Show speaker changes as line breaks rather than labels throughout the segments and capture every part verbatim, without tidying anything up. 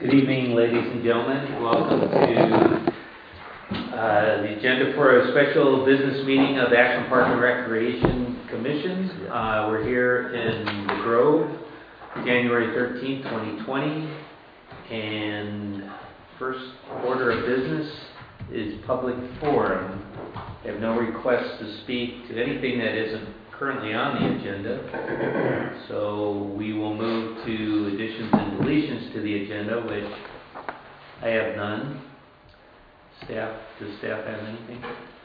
Good evening, ladies and gentlemen. Welcome to uh, the agenda for a special business meeting of the Ashland Park and Recreation Commission. Uh, we're here in the Grove, January thirteenth, twenty twenty. And first order of business is public forum. I have no requests to speak to anything that isn't currently on the agenda, so we will move to additions and deletions to the agenda, which I have none. Staff, does staff have anything?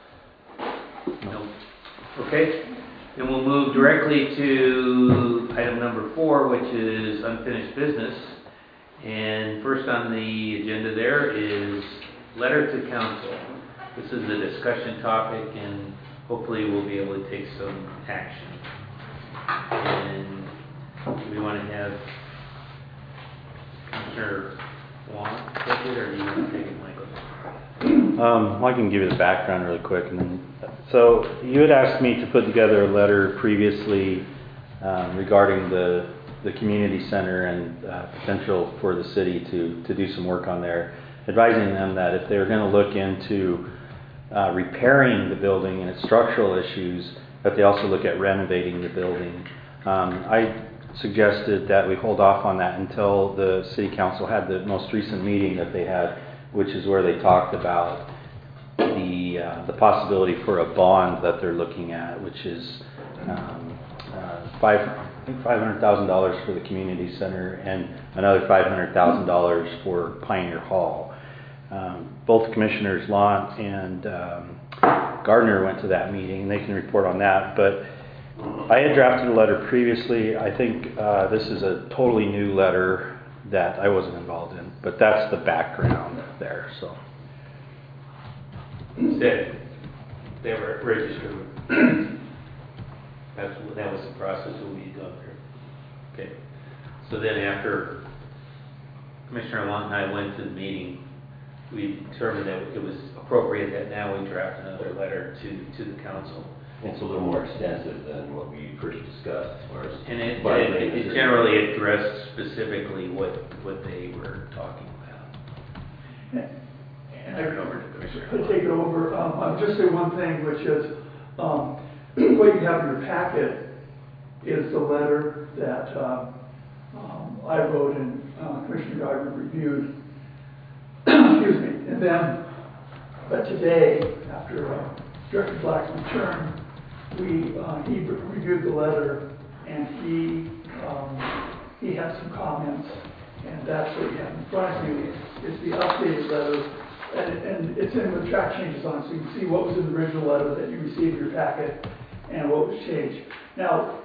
No. Okay, then we'll move directly to item number four, which is unfinished business. And first on the agenda there is letter to council. This is a discussion topic, and hopefully we'll be able to take some action. And we want to have Commissioner Wong take it, or do you want to take it, Michael?
Um, well, I can give you the background really quick. And then, so you had asked me to put together a letter previously um, regarding the, the community center and uh, potential for the city to, to do some work on there, advising them that if they were going to look into Uh, repairing the building and its structural issues, but they also look at renovating the building. Um, I suggested that we hold off on that until the City Council had the most recent meeting that they had, which is where they talked about the uh, the possibility for a bond that they're looking at, which is um, uh, five I think five hundred thousand dollars for the community center and another five hundred thousand dollars for Pioneer Hall. Um, both Commissioners Lant and um, Gardner went to that meeting, and they can report on that. But I had drafted a letter previously. I think uh, this is a totally new letter that I wasn't involved in, but that's the background there. So
said they were registered. That's that was the process that we done there. Okay. So then after Commissioner Lant and I went to the meeting, we determined that it was appropriate that now we draft another letter to, to the council.
It's a little more extensive than what we first discussed as far as...
And it, it, it generally addressed specifically what, what they were talking about.
And I turn over to Commissioner. To take it over, um, I'll just say one thing, which is um, what you have in your packet is the letter that um, um, I wrote and uh, Commissioner Gardner reviewed. Excuse me. And then, but today, after uh, Director Black's return, we uh, he re- reviewed the letter, and he um, he had some comments, and that's what you have in front of you. It's the updated letter, and, and it's in with track changes on it, so you can see what was in the original letter that you received in your packet, and what was changed. Now,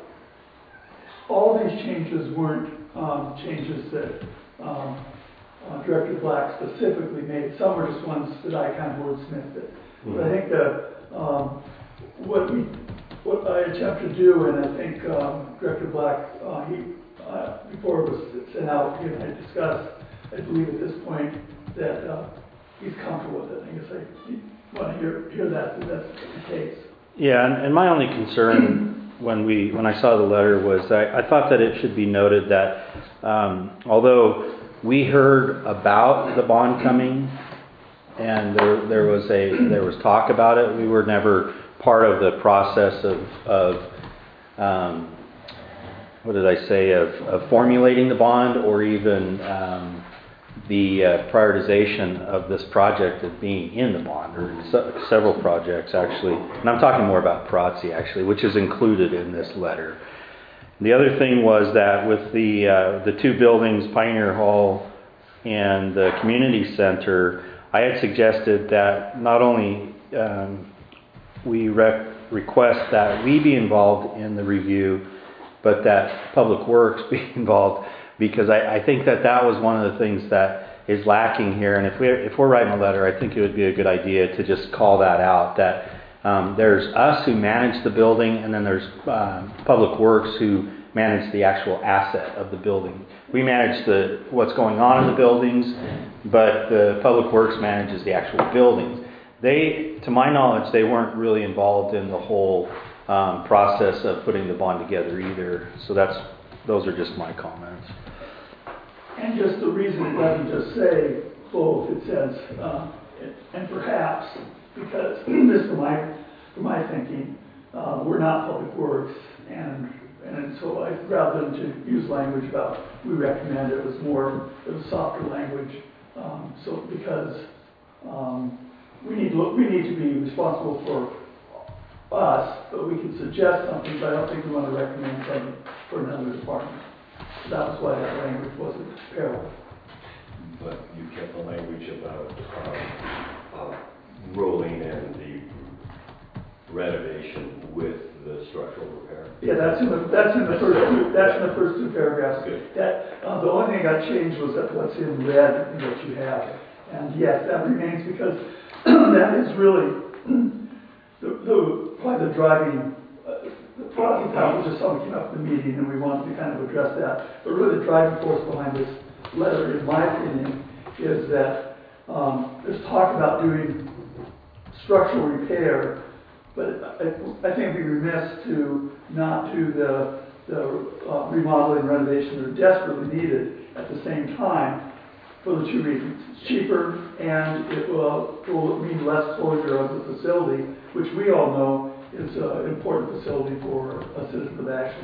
all these changes weren't um, changes that. Um, Uh, Director Black specifically made. Some were just ones that I kind of wordsmithed it. Mm-hmm. But I think that um, what we, what I attempted to do, and I think um, Director Black, uh, he uh, before it was sent out, he and I discussed. I believe at this point that uh, he's comfortable with it. I guess I want to hear hear that that that's the case.
Yeah, and, and my only concern when we when I saw the letter was I, I thought that it should be noted that um, although we heard about the bond coming, and there there was a there was talk about it. We were never part of the process of of um, what did I say of, of formulating the bond, or even um, the uh, prioritization of this project as being in the bond, or se- several projects actually. And I'm talking more about Pratzi actually, which is included in this letter. The other thing was that with the uh, the two buildings, Pioneer Hall and the community center, I had suggested that not only um, we rec- request that we be involved in the review, but that Public Works be involved, because I, I think that that was one of the things that is lacking here. And if we if we're writing a letter, I think it would be a good idea to just call that out. That Um, there's us who manage the building, and then there's um, Public Works who manage the actual asset of the building. We manage the what's going on in the buildings, but the Public Works manages the actual buildings. They, to my knowledge, they weren't really involved in the whole um, process of putting the bond together either. So that's those are just my comments.
And just the reason it doesn't just say both, it says, uh, and perhaps, because this for my, for my thinking, uh, we're not public works, and and so I, rather than to use language about we recommend, it was more, it was softer language, um, so because um, we need to, we need to be responsible for us, but we can suggest something, but I don't think we want to recommend something for another department. So that was why that language wasn't parallel.
But you kept the language about um, uh, rolling and the renovation with the structural repair.
Yeah, that's in the, that's in the first two, that's in the first two paragraphs.
Good.
That, uh, the only thing that got changed was that what's in red, in what you have. And yes, that remains because that is really the, the, probably the driving, uh, the product that was just something came up in the meeting and we wanted to kind of address that. But really the driving force behind this letter, in my opinion, is that um, there's talk about doing structural repair, but I, I think it'd be remiss to not do the, the uh, remodeling and renovation that are desperately needed at the same time for the two reasons. It's cheaper and it will, it will mean less closure of the facility, which we all know is an important facility for a citizen of action.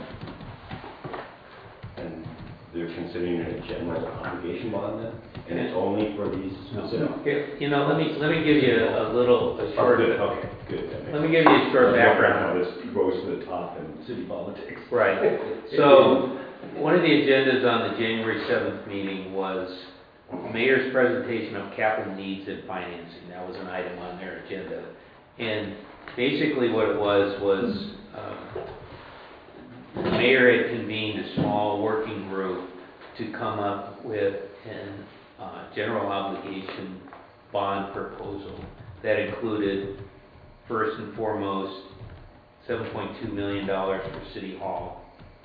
And they're considering it a general obligation bond then? And it's only for these specific?
Here, you know, let me, let me give you a, a little, a
Oh,
short,
good, okay, good. That makes
let me give you a short
sense.
background.
How this rose to the top in city politics.
Right. So, one of the agendas on the January seventh meeting was mayor's presentation of capital needs and financing. That was an item on their agenda. And basically what it was, was uh, the mayor had convened a small working group to come up with an uh, general obligation bond proposal that included, first and foremost, seven point two million dollars for City Hall,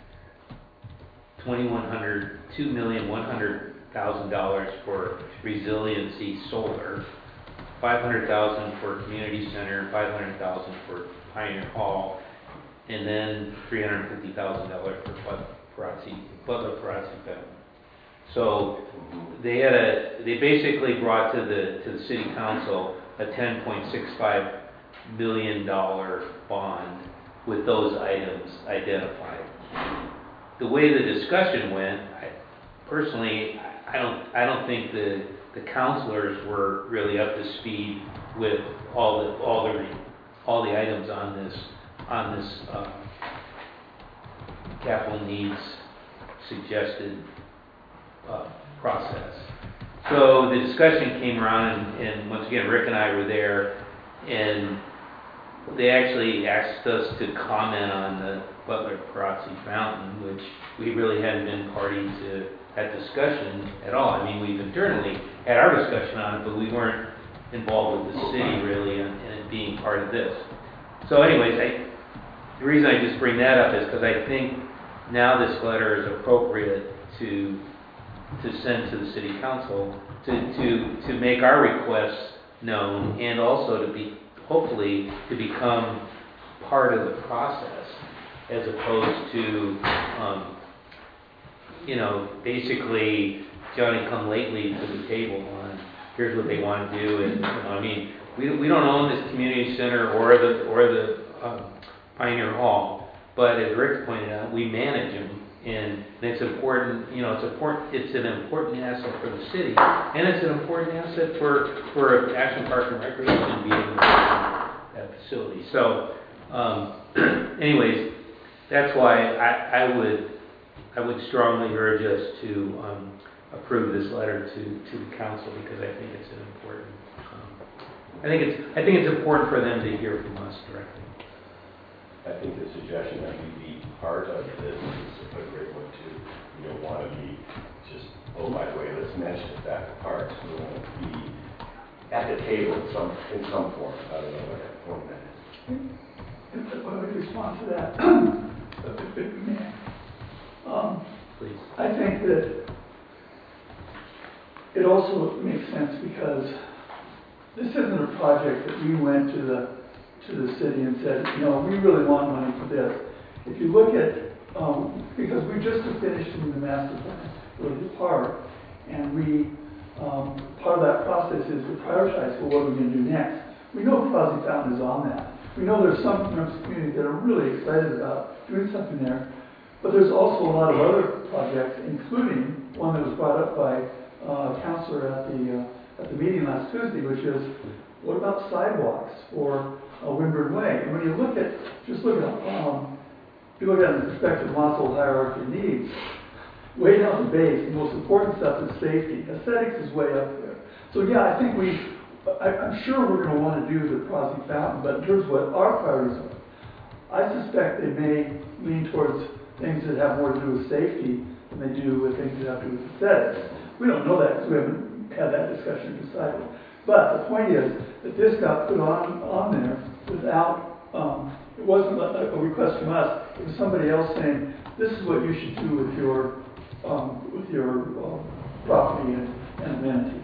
twenty-one hundred, two million one hundred thousand dollars for resiliency solar, five hundred thousand dollars for community center, five hundred thousand dollars for Pioneer Hall, and then three hundred fifty thousand dollars for Parazzi, Butler Parazzi Fountain. So they had a, they basically brought to the to the city council a ten point six five million dollars bond with those items identified. The way the discussion went, I, personally, I don't I don't think the the councilors were really up to speed with all the all the all the items on this on this uh, capital needs suggested uh, process. So the discussion came around, and, and once again, Rick and I were there, and they actually asked us to comment on the Butler Parazzi Fountain, which we really hadn't been party to that discussion at all. I mean, we've internally had our discussion on it, but we weren't involved with the city really in, in it being part of this. So anyways, I, the reason I just bring that up is because I think now this letter is appropriate to to send to the city council to, to, to make our requests known, and also to be, hopefully, to become part of the process, as opposed to, um, you know, basically Johnny come lately to the table on here's what they want to do, and you know, I mean, we we don't own this community center or the or the um, Pioneer Hall, but as Rick pointed out, we manage them. And it's important, you know, it's important. It's an important asset for the city, and it's an important asset for for Action Park and Recreation being that facility. So, um, anyways, that's why I, I would I would strongly urge us to um, approve this letter to, to the council, because I think it's an important. Um, I think it's I think it's important for them to hear from us directly.
I think the suggestion that we be part of this is a great one too. We don't want to be just, oh, by the way, let's mention it back to parks. We want to be at the table in some, in some form. I don't know what that form that is.
If I would respond to that, if it may. Um,
Please.
I think that it also makes sense because this isn't a project that we went to the to the city and said, you know, we really want money for this. If you look at, um, because we just finished in the master plan for the park, And we, um, part of that process is to prioritize, well, what are we going to do next? We know Crosby Fountain is on that. We know there's some members of the community that are really excited about doing something there. But there's also a lot of other projects, including one that was brought up by uh, a counselor at the, uh, at the meeting last Tuesday, which is, what about sidewalks for uh, Wimburn Way? And when you look at, just look at, um, if you look at it in the perspective of Maslow hierarchy of needs, way down the base, the most important stuff is safety. Aesthetics is way up there. So yeah, I think we, I, I'm sure we're going to want to do the Crosby Fountain, but in terms of what our priorities are, I suspect they may lean towards things that have more to do with safety than they do with things that have to do with aesthetics. We don't know that because we haven't had that discussion decided. But the point is that this got put on, on there without, um, it wasn't a, a request from us, it was somebody else saying, this is what you should do with your, um, with your um, property and, and amenities.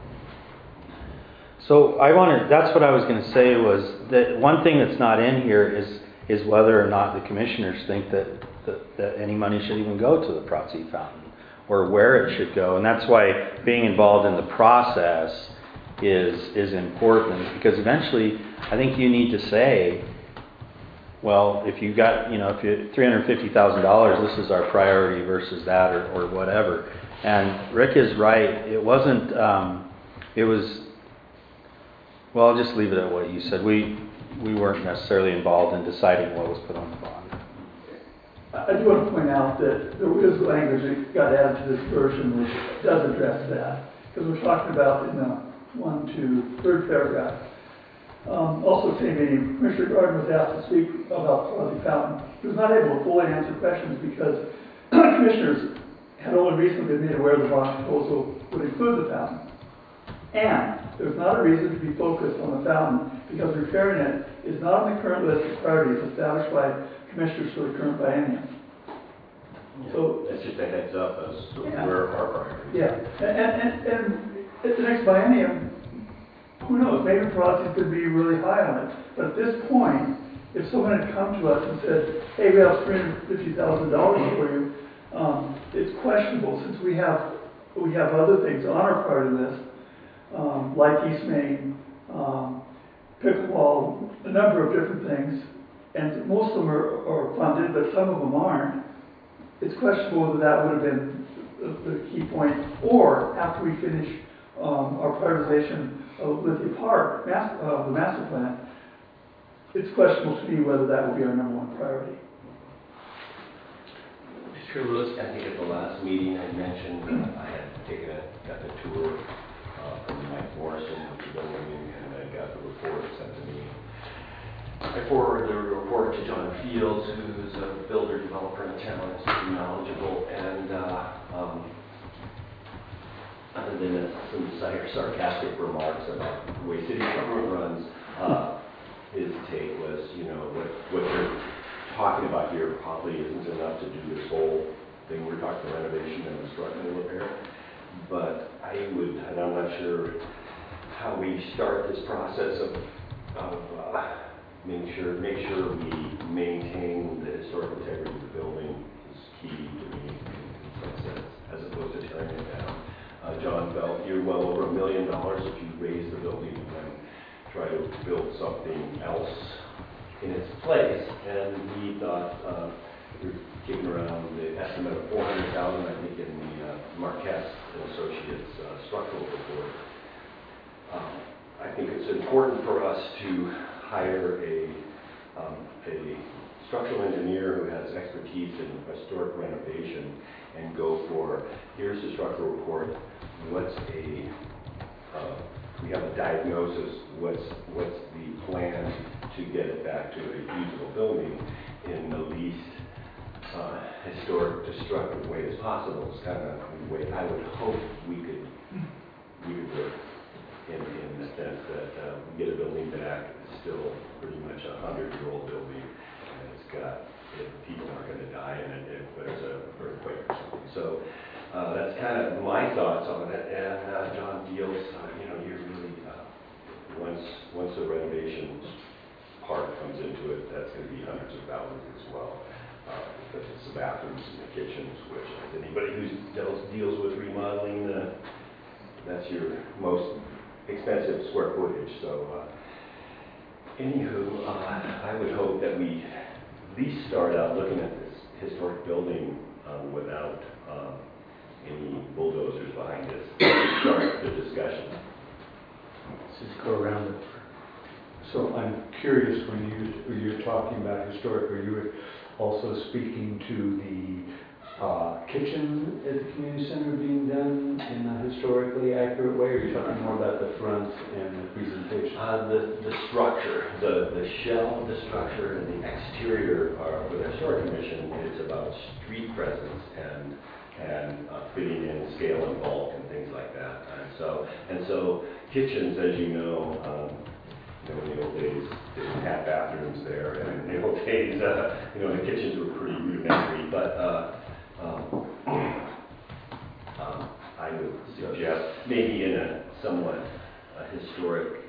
So I wanted, that's what I was going to say was that one thing that's not in here is is whether or not the commissioners think that, that, that any money should even go to the Prosy Fountain or where it should go. And that's why being involved in the process is is important, because eventually I think you need to say, well, if you got, you know, if you three hundred fifty thousand dollars, this is our priority versus that or, or whatever. And Rick is right. It wasn't, um, it was, well, I'll just leave it at what you said. We we weren't necessarily involved in deciding what was put on the bond.
I do want to point out that there is language that got added to this version which does address that, because we're talking about in the one, two, third paragraph. Um, also, same meeting, Commissioner Gardner was asked to speak about Crosby Fountain. He was not able to fully answer questions because commissioners had only recently been made aware the bond proposal would include the fountain. And there's not a reason to be focused on the fountain because repairing it is not on the current list of priorities established by commissioners for the current biennium.
Yeah,
So
that's just a heads up as to
Yeah.
where our priorities.
yeah, and, and, and, and at the next biennium, who knows, maybe Prosy could be really high on it. But at this point, if someone had come to us and said, hey, we have three hundred fifty thousand dollars for you, um, it's questionable since we have, we have other things on our priority list. Um, like East Main, um, pickleball, a number of different things, and most of them are, are funded, but some of them aren't. It's questionable whether that would have been the, the key point, or after we finish um, our prioritization of Lithia Park, mas- uh, the master plan, it's questionable to me whether that would be our number one priority.
Mister Lewis, I think at the last meeting I mentioned uh, I had taken a, got the tour Uh, from Mike Morrison, which is building, and I got the report sent to me. I forwarded the report to John Fields, who's a builder, developer in town, is pretty knowledgeable, and uh, um, other than uh, some sarcastic remarks about the way city government runs, uh, his take was, you know, what, what you're talking about here probably isn't enough to do this whole thing. We're talking renovation and structural repair. But I would, and I'm not sure how we start this process of, of uh, making sure, make sure we maintain the historical integrity of the building is key to me in some sense, as opposed to tearing it down. Uh, John felt you're well over a million dollars if you raise the building and then try to build something else in its place. And he thought, uh, we're kicking around the estimate of four hundred thousand dollars, I think, in the uh, Marquette and Associates uh, structural report. Um, I think it's important for us to hire a, um, a structural engineer who has expertise in historic renovation and go for, here's the structural report, what's a, uh, we have a diagnosis, what's, what's the plan to get it back to a usable building in the least Uh, historic, destructive way as possible. It's kind of the way I would hope we could we could work in, in the sense that uh, we get a building back. It's still pretty much a hundred-year-old building, and it's got it, people aren't going to die in it if there's a earthquake or something. So uh, that's kind of my thoughts on it. And uh, John deals, uh, you know, you're really uh, once once the renovation part comes into it, that's going to be hundreds of thousands as well. uh, because it's the bathrooms and the kitchens, which anybody who deals, deals with remodeling, uh, that's your most expensive square footage. So, uh, anywho, uh, I would hope that we at least start out looking at this historic building um, without um, any bulldozers behind us. Start the discussion.
Let's just go around it.
So I'm curious, when you, when you're talking about historic, are you also speaking to the uh, kitchen at the community center being done in a historically accurate way, or are you talking more about the front and the presentation?
Uh, the, the structure, the, the shell, the structure, and the exterior are, for the Historic Commission, it's about street presence and and uh, fitting in scale and bulk and things like that. And so, and so kitchens, as you know, um, you know, in the old days, they didn't have bathrooms there, and in the old days, uh, you know, the kitchens were pretty rudimentary. But uh, um, um, I would suggest maybe in a somewhat uh, historic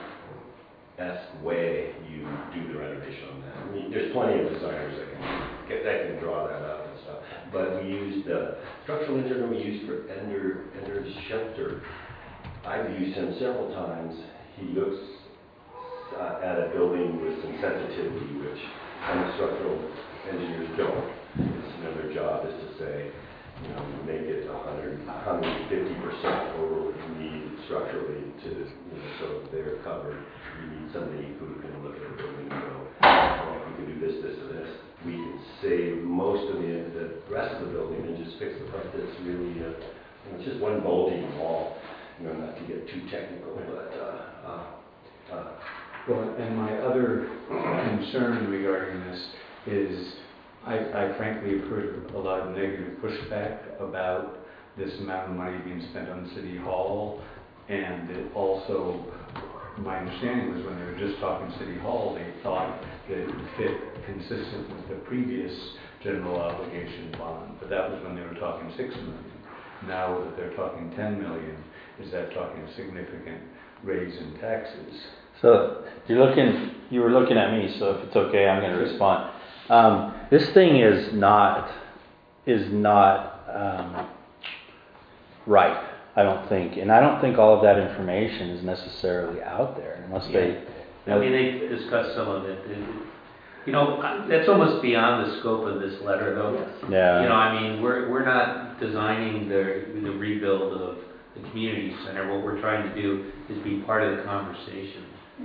esque way, you do the renovation on that. I mean, there's plenty of designers that can get that can draw that up and stuff. But we used uh, structural engineer we used for Ender Ender's Shelter. I've used him several times. He looks uh, at a building with some sensitivity, which some structural engineers don't. It's, you know, their job is to say, you know, make it one hundred, one hundred fifty percent over what you need structurally to, you know, so they're covered. You need somebody who can look at a building and go, well, if we can do this, this, and this, we can save most of the, the rest of the building and just fix the part that's really, uh, you know, it's just one bulging wall. You know, not to get too technical, but, uh, uh, uh,
Well, and my other concern regarding this is I, I frankly have heard a lot of negative pushback about this amount of money being spent on City Hall, and it also, my understanding was when they were just talking City Hall, they thought that it would fit consistent with the previous general obligation bond, but that was when they were talking six million. Now that they're talking ten million, is that talking a significant raise in taxes?
So you're looking, you were looking at me, so if it's okay, I'm going to respond. Um, this thing is not, is not um, right, I don't think. And I don't think all of that information is necessarily out there unless they...
Yeah. I mean, they discussed some of it. You know, that's almost beyond the scope of this letter, though.
Yeah.
You know, I mean, we're we're not designing the the rebuild of the community center. What we're trying to do is be part of the conversation.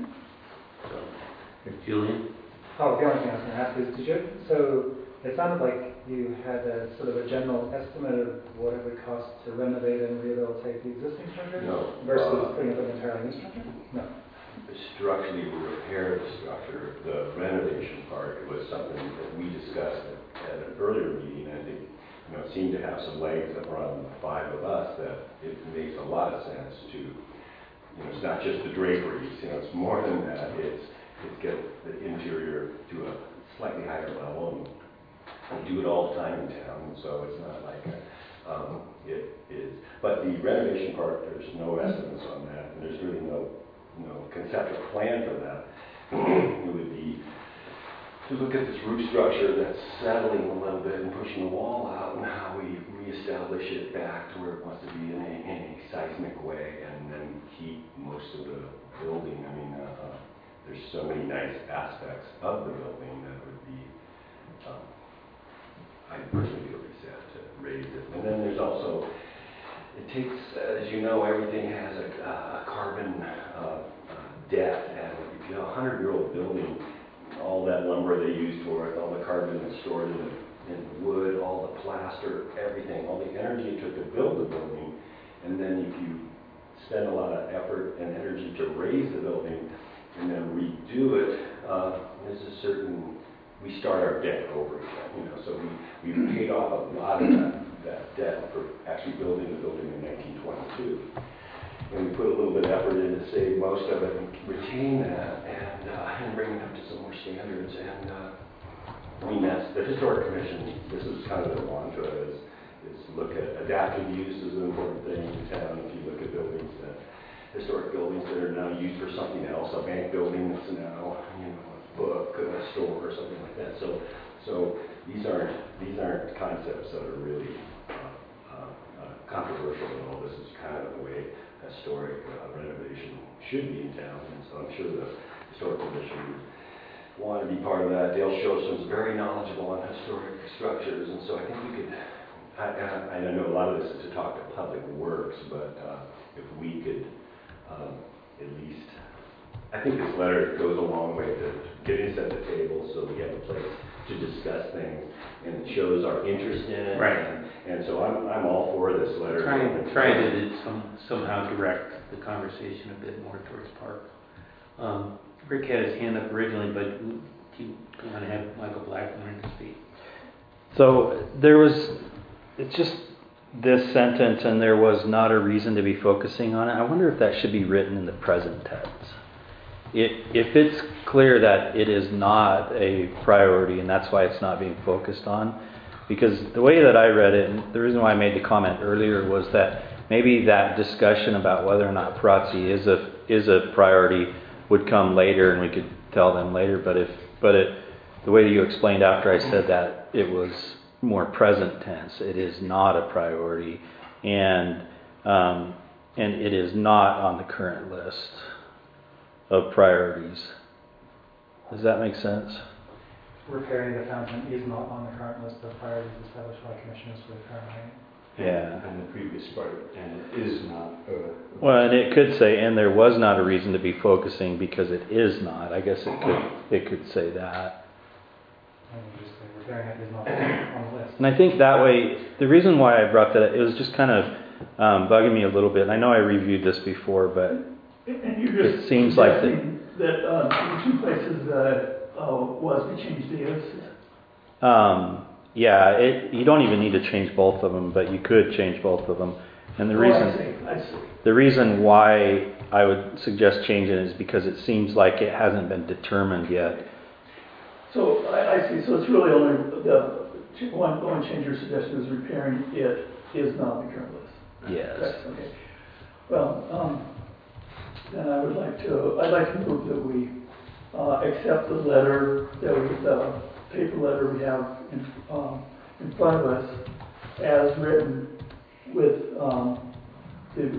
So, Julian?
Oh, the only thing I was going to ask is, did you, so it sounded like you had a sort of a general estimate of what it would cost to renovate and rehabilitate the existing structure?
No.
Versus
Uh,
putting up an entirely new structure? No.
structurally repair the structure. The renovation part was something that we discussed at, at an earlier meeting. I think, you know, it seemed to have some legs around the five of us that it makes a lot of sense to, you know, it's not just the draperies, you know, it's more than that. It's, it's get the interior to a slightly higher level, and we do it all the time in town, and so it's not like a, um, it is. But the renovation part, there's no estimates on that, and there's really no you know, conceptual plan for that. It would be to look at this roof structure that's settling a little bit and pushing the wall out, and how we reestablish it back to where it wants to be in a, in a seismic way, and then keep most of the building. I mean, uh, uh, there's so many nice aspects of the building that would be, um, I personally feel be sad to raise it. And then there's also, it takes, as you know, everything has a, a carbon uh, uh, debt, and if you have a hundred-year-old building, all that lumber they use for it, all the carbon that's stored in the, in the wood, all the plaster, everything, all the energy it took to build the building, and then if you spend a lot of effort and energy to raise the building and then redo it, uh, there's a certain, we start our debt over again, you know, so we, we paid off a lot of that that debt for actually building the building in nineteen twenty-two. And we put a little bit of effort in to save most of it and retain that and, uh, and bring it up to some more standards. And uh, I mean, that's the Historic Commission, this is kind of their mantra, is, is look at adaptive use is an important thing in town. If you look at buildings that, historic buildings that are now used for something else, a bank building that's now, you know, book uh, store or something like that. So, so these aren't these aren't concepts that are really uh, uh, uh, controversial at all. This is kind of the way historic uh, renovation should be in town, and so I'm sure the historic commission want to be part of that. Dale Shostam's very knowledgeable on historic structures, and so I think we could. I, I, I know a lot of this is to talk to Public Works, but uh, if we could um, at least, I think this letter goes a long way to getting us at the table so we have a place to discuss things, and it shows our interest in it.
Right.
And, and so I'm, I'm all for this letter.
Trying, trying to some, somehow direct the conversation a bit more towards Park. Um, Rick had his hand up originally, but do you want to have Michael Blackmore to speak?
So there was, it's just this sentence, and there was not a reason to be focusing on it. I wonder if that should be written in the present tense. It, if it's clear that it is not a priority, and that's why it's not being focused on, because the way that I read it, and the reason why I made the comment earlier was that maybe that discussion about whether or not Parazzi is a is a priority would come later, and we could tell them later. But if but it the way that you explained after I said that, it was more present tense. It is not a priority, and um, and it is not on the current list of priorities. Does that make sense?
Repairing the fountain is not on the current list of priorities established by commissioners for the current meeting.
And, and the previous part, and it is not. Uh,
Well, and it could say, and there was not a reason to be focusing because it is not. I guess it could it could say that.
And you just say repairing it is not on the list.
And I think that way, the reason why I brought that up, it was just kind of um, bugging me a little bit. And I know I reviewed this before, but
And you're just
it seems like the,
suggesting that uh, the two places that uh, was we changed the is.
um, yeah, it you don't even need to change both of them, but you could change both of them. And the
Oh,
reason
I see, I see.
the reason why I would suggest changing it is because it seems like it hasn't been determined yet.
So I, I see. So it's really only the ch- one, the one change your suggestion is repairing it is not on the current list.
Yes.
That's okay. Well, um, then I would like to, I'd like to move that we uh, accept the letter, that we, the paper letter we have in, um, in front of us as written with um, the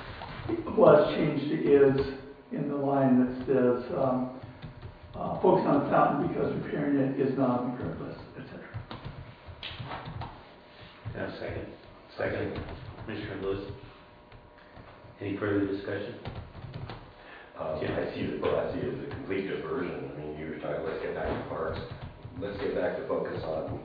was changed to is in the line that says um, uh, focus on the fountain because repairing it is not on the current list, et cetera.
And a second. Second, Commissioner Lewis. Any further discussion?
Um,
Yeah.
I see the Parazzi as a complete diversion. I mean, you were talking, let's get back to parks. Let's get back to focus on,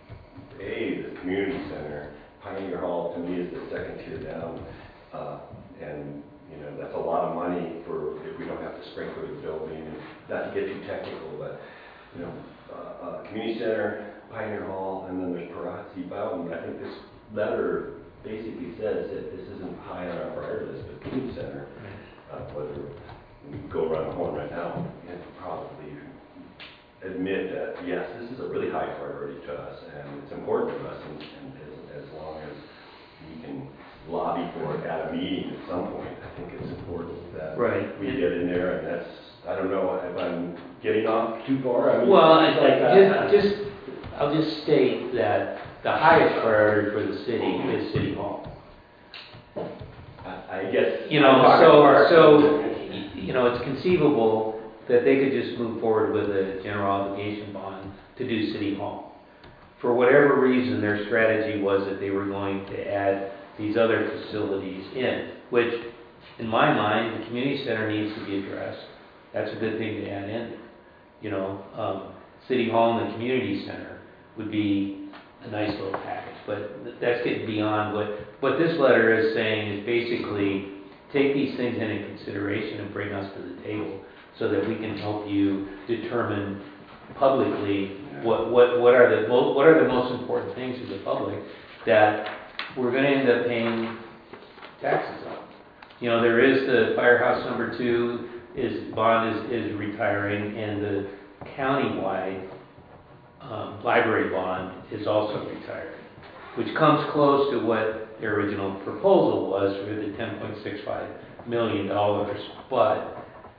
A, the community center. Pioneer Hall, to me, is the second tier down. Uh, and, you know, that's a lot of money for if we don't have to sprinkler the building. And not to get too technical, but, you know, uh, uh, community center, Pioneer Hall, and then there's Parazzi Fountain. I think this letter basically says that this isn't high on our priority list, but community center, uh, whether we go around the horn right now and probably admit that, yes, this is a really high priority to us, and it's important to us, and, and as, as long as we can lobby for it at a meeting at some point, I think it's important that
Right.
we get in there, and that's, I don't know if I'm getting off too far. I mean,
Well, I,
things like that.
just, just, I'll just state that the highest priority for the city is City Hall.
I, I guess.
You know,
I'm talking
so,
parks.
so, y- you know, it's conceivable that they could just move forward with a general obligation bond to do City Hall. For whatever reason, their strategy was that they were going to add these other facilities in, which, in my mind, the community center needs to be addressed. That's a good thing to add in. You know, um, City Hall and the community center would be a nice little package, but th- that's getting beyond what, what this letter is saying is basically take these things into consideration and bring us to the table so that we can help you determine publicly what, what, what are the mo- what are the most important things to the public that we're going to end up paying taxes on. You know, there is the firehouse number two is bond is, is retiring, and the countywide um, library bond is also retiring, which comes close to what their original proposal was for the ten point six five million dollars. But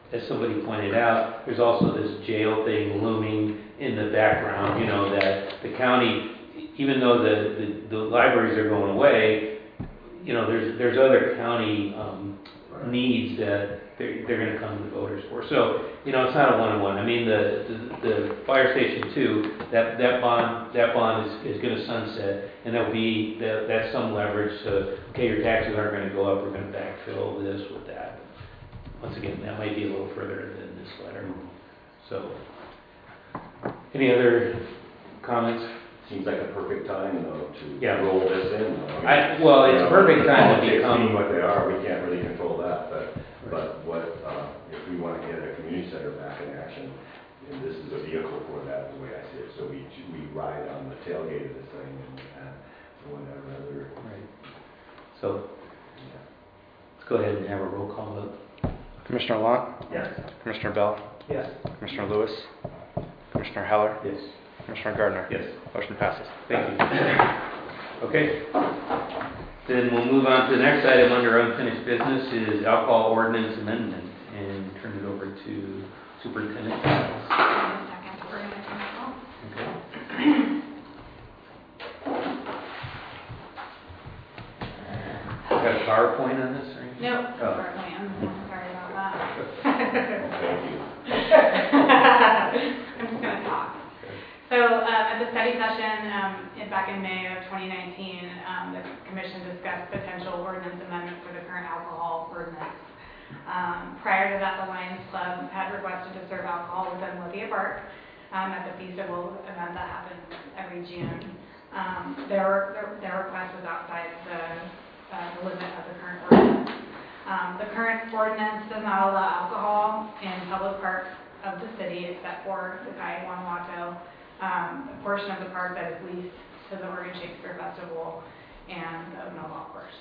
as somebody pointed out, there's also this jail thing looming in the background, you know, that the county, even though the, the, the libraries are going away, you know, there's, there's other county, um, needs that they're, they're gonna come to the voters for. So, you know, it's not a one-on-one. I mean, the, the, the fire station too, that, that bond, that bond is, is gonna sunset, and there'll be, that, that's some leverage to, okay, your taxes aren't gonna go up, we're gonna backfill this with that. Once again, that might be a little further than this letter. So, any other comments?
Seems like a perfect time, though, to
Yeah.
roll this in, though.
I, well, it's a perfect time to
Politics
become.
being what they are, we can't really control that, but, but what, uh, if we want to get a community center back in action, and this is a vehicle for that, the way I see it, so we, we ride on the tailgate of this thing and, and whatever other.
Right. So, yeah. Let's go ahead and have a roll call vote.
Commissioner Lott?
Yes.
Commissioner Bell?
Yes.
Commissioner Lewis? Commissioner Heller?
Yes.
Commissioner Gardner?
Yes.
Motion passes.
Thank you. Okay. Then we'll move on to the next item under unfinished business is alcohol ordinance amendment, and turn it over to Superintendent Giles.
Second, we're going to turn it off.
Okay. Got a PowerPoint on this or anything?
Nope,
Oh.
certainly, I'm sorry about that.
Thank you.
I'm just going to talk. So um, at the study session um, in, back in May of twenty nineteen, um, the commission discussed potential ordinance amendment for the current alcohol ordinance. Um, prior to that, the Lions Club had requested to serve alcohol within Lithia Park um, at the Feastival event that happens every June. Um, their, their, their request was outside the, uh, the limit of the current ordinance. Um, the current ordinance does not allow alcohol in public parks of the city except for the Guy Guanajuato, um, a portion of the park that is leased to the Oregon Shakespeare Festival and the Mill Golf Course.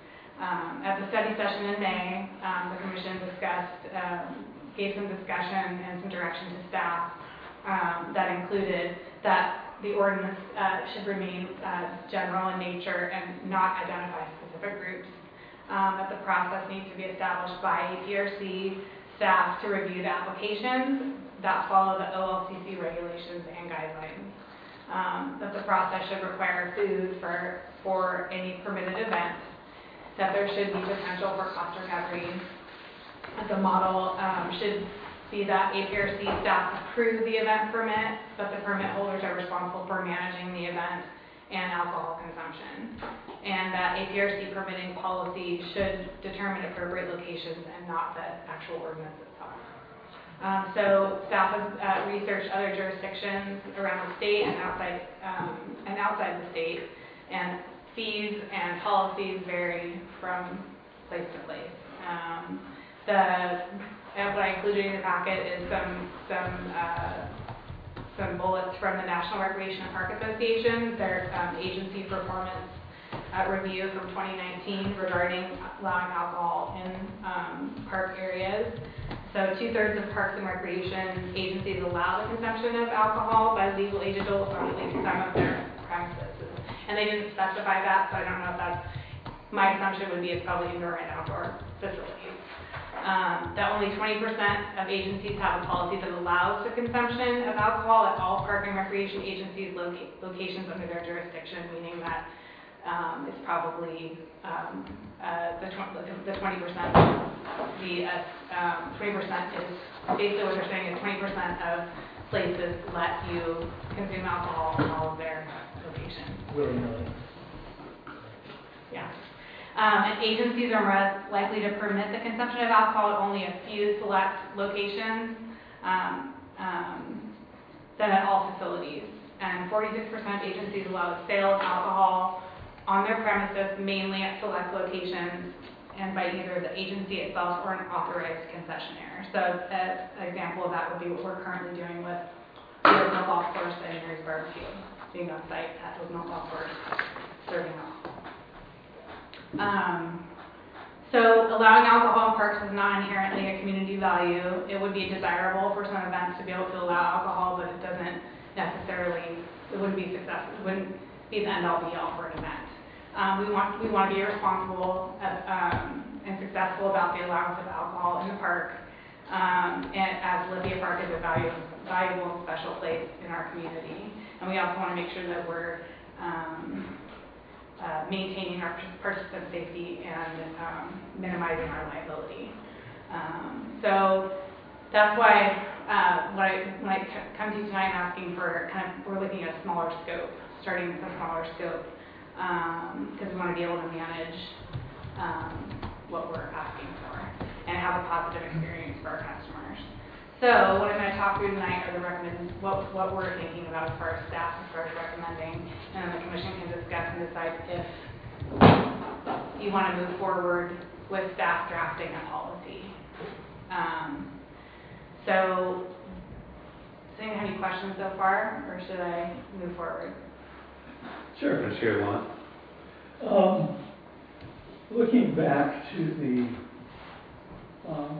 Um, at the study session in May, um, the commission discussed, um, gave some discussion and some direction to staff um, that included that the ordinance uh, should remain uh, general in nature and not identify specific groups. Um, that the process needs to be established by A P R C staff to review the applications that follow the O L C C regulations and guidelines. Um, that the process should require food for, for any permitted event. That there should be potential for cost recovery. That the model um, should be that A P R C staff approve the event permit, but the permit holders are responsible for managing the event and alcohol consumption. And that A P R C permitting policy should determine appropriate locations and not the actual ordinance itself. Um, so staff has uh, researched other jurisdictions around the state and outside um, and outside the state, and fees and policies vary from place to place. Um, the and what I included in the packet is some some uh, some bullets from the National Recreation and Park Association, their um, agency performance uh, review from twenty nineteen regarding allowing alcohol in um, park areas. So two-thirds of parks and recreation agencies allow the consumption of alcohol by legal age adults on at least some of their premises. And they didn't specify that, so I don't know if that's, my assumption would be it's probably indoor and outdoor facilities. Um, that only twenty percent of agencies have a policy that allows the consumption of alcohol at all park and recreation agencies loca locations under their jurisdiction, meaning that um, it's probably um, uh, the twenty percent. The twenty percent uh, um, is basically what they're saying is twenty percent of places let you consume alcohol in all of their locations.
Willy-nilly.
Yeah. Um, and agencies are more likely to permit the consumption of alcohol at only a few select locations um, um, than at all facilities. And forty-six percent of agencies allow the sale of alcohol on their premises, mainly at select locations, and by either the agency itself or an authorized concessionaire. So uh, an example of that would be what we're currently doing with the Mill Golf Course and Mary's Barbecue, being on site at the Mill Golf Course, serving alcohol. Um, so allowing alcohol in parks is not inherently a community value. It would be desirable for some events to be able to allow alcohol, but it doesn't necessarily, it wouldn't be successful, it wouldn't be the end-all be-all for an event. Um, we want we want to be responsible at, um, and successful about the allowance of alcohol in the park. Um, and as Lithia Park is a valuable, valuable and special place in our community. And we also want to make sure that we're um, uh, maintaining our participant safety and um, minimizing our liability. Um, so that's why uh, when I, when I come to you tonight and asking for kind of, we're looking at a smaller scope, starting with a smaller scope, because um, we want to be able to manage um, what we're asking for and have a positive experience for our customers. So what I'm going to talk through tonight are the recommend what what we're thinking about as far as staff, as far as recommending, and then the commission can discuss and decide if you want to move forward with staff drafting a policy. Um, so, does anyone have any questions so far, or should I move forward?
Sure.
I'm sure you want.
Um, looking back to the um,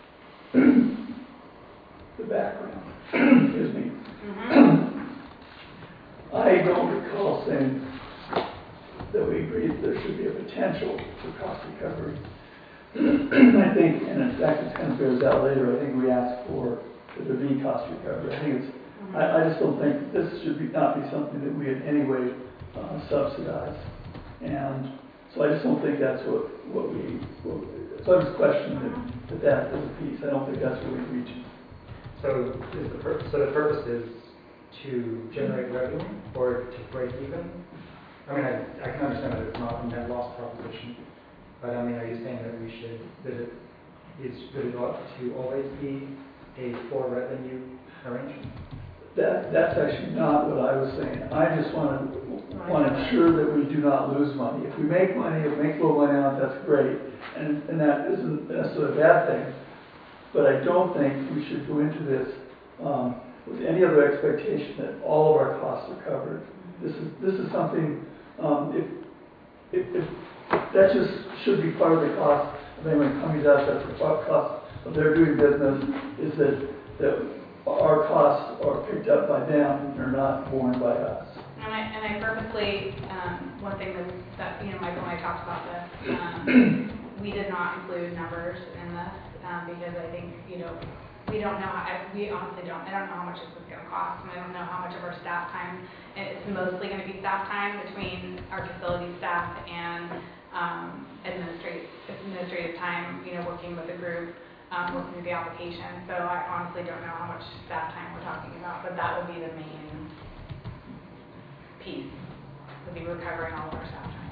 the background, excuse me.
Mm-hmm.
I don't recall saying that we agreed there should be a potential for cost recovery. I think, and in fact, it kind of bears out later, I think we asked for that there be cost recovery. I think it's,
Mm-hmm.
I, I just don't think this should be, not be something that we in any way uh, subsidize. And so I just don't think that's what, what we, what, so I just question that, that that is a piece. I don't think that's what we agreed to.
So is the pur- so the purpose is to generate revenue or to break even? I mean, I, I can understand that it's not a net loss proposition, but I mean, are you saying that we should, that it is, that it ought to always be a for revenue arrangement?
That, that's actually not what I was saying. I just want to, want to ensure that we do not lose money. If we make money, if we make a little money on it, that's great. And, and that isn't necessarily a bad thing. But I don't think we should go into this um, with any other expectation that all of our costs are covered. This is, this is something, um, if, if, if that just should be part of the cost of anyone coming to us, that's the cost of their doing business, is that, that our costs are picked up by them and they're not borne by us.
And I, and I purposely, um, one thing that, that, you know, Michael and I talked about this, um, we did not include numbers in this, um, because I think, you know, we don't know, how, I, we honestly don't, I don't know how much this is going to cost, and I don't know how much of our staff time, it's mostly going to be staff time between our facility staff and um, administrative, administrative time, you know, working with the group. Um, working through the application, so I honestly don't know how much staff time we're talking about, but that would be the main piece, would be recovering all of our staff time.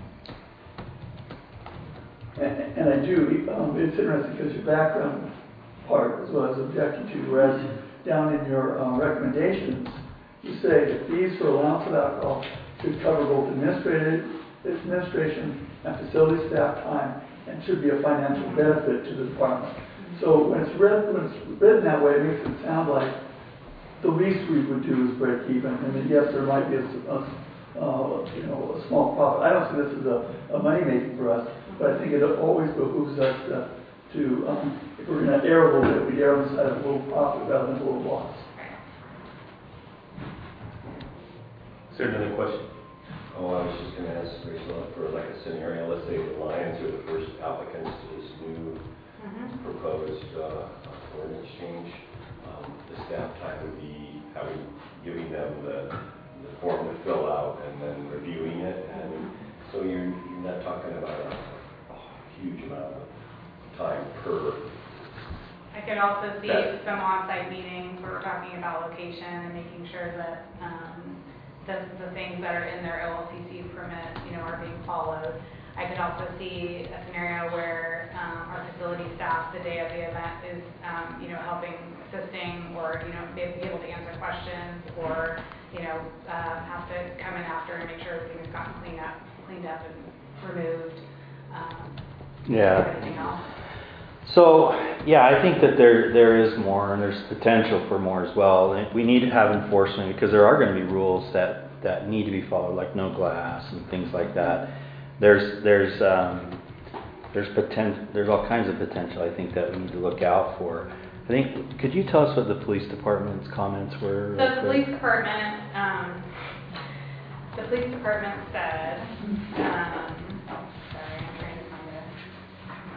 And, and I do, um, it's interesting because your background part is what I was objecting to, whereas down in your um, recommendations, you say that fees for allowance of alcohol should cover both administrative, administration and facility staff time and should be a financial benefit to the department. So when it's read, when it's written that way, it makes it sound like the least we would do is break even. And then yes, there might be a, a uh, you know, a small profit. I don't see this as a, a money making for us, but I think it always behooves us to, to um, if we're going to err a little bit, we err on the side of a little profit rather than a little loss.
Is there another question?
Oh, I was just going to ask Rachel for like a scenario. Let's say the Lions are the first applicants to this new
Mm-hmm.
proposed uh, ordinance change. Um, the staff time would be having, giving them the, the form to fill out and then reviewing it. And so you're, you're not talking about a, a huge amount of time per.
I could also see
That-
some on-site meetings where we're talking about location and making sure that um, the, the things that are in their L L C C permit, you know, are being followed. I could also see a scenario where um, our facility staff, the day of the event, is um, you know, helping, assisting, or you know, be able to answer questions, or you know, uh, have to come in after and make sure everything has gotten cleaned up, cleaned up and removed. Um,
Yeah.
Everything else.
So, yeah, I think that there there is more, and there's potential for more as well. And we need to have enforcement because there are going to be rules that, that need to be followed, like no glass and things like that. There's there's um, there's poten- there's all kinds of potential, I think, that we need to look out for. I think, could you tell us what the police department's comments were?
So the police department, um, the police department said, um, sorry, I'm trying to find it. Uh,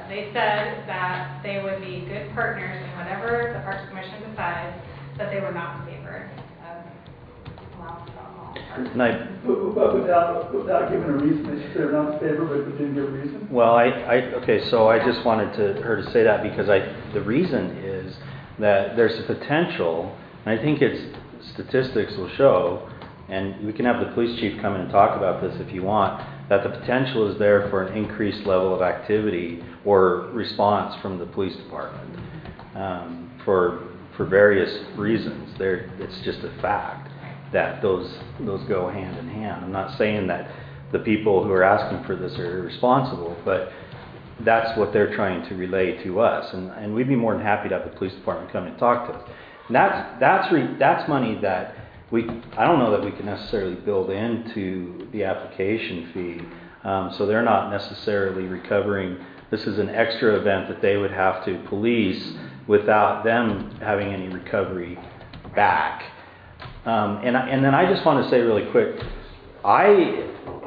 They said that they would be good partners in whatever the Parks Commission decides, that they were not in favor of allowing alcohol.
And I,
But but without, without giving a reason, they said they're not in favor, but they didn't give a reason?
well, I, I, okay, so I just wanted to, her to say that because I, the reason is that there's a potential, and I think it's, statistics will show, and we can have the police chief come in and talk about this if you want, that the potential is there for an increased level of activity or response from the police department um, for for various reasons. There, it's just a fact that those those go hand in hand. I'm not saying that the people who are asking for this are irresponsible, but that's what they're trying to relay to us, and, and we'd be more than happy to have the police department come and talk to us. And that's that's re, that's money that we I don't know that we can necessarily build into the application fee, um, so they're not necessarily recovering. This is an extra event that they would have to police without them having any recovery back. Um, and and then I just want to say really quick, I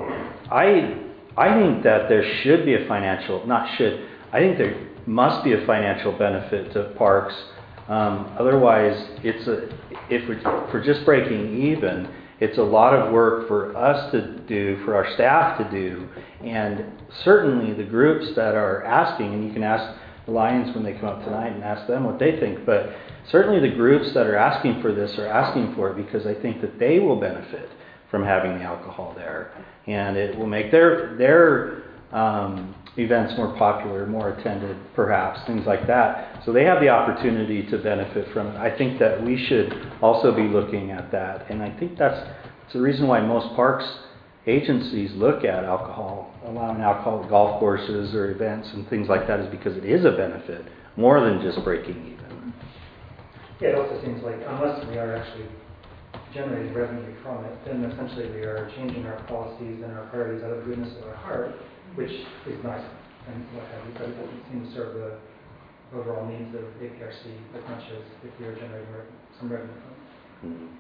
I I think that there should be a financial not should I think there must be a financial benefit to parks. Um, otherwise, it's a if we're, if we're just breaking even, it's a lot of work for us to do, for our staff to do, and certainly the groups that are asking, and you can ask the Lions when they come up tonight and ask them what they think, but certainly the groups that are asking for this are asking for it because I think that they will benefit from having the alcohol there, and it will make their their um, events more popular, more attended, perhaps, things like that. So they have the opportunity to benefit from it. I think that we should also be looking at that, and I think that's, that's the reason why most parks agencies look at alcohol, allowing alcohol at golf courses or events and things like that, is because it is a benefit more than just breaking even.
Yeah, it also seems like unless we are actually generating revenue from it, then essentially we are changing our policies and our priorities out of the goodness of our heart, which is nice and what have you, but it doesn't seem to serve the overall needs of A P R C as much as if we are generating re- some revenue from it.
Mm-hmm.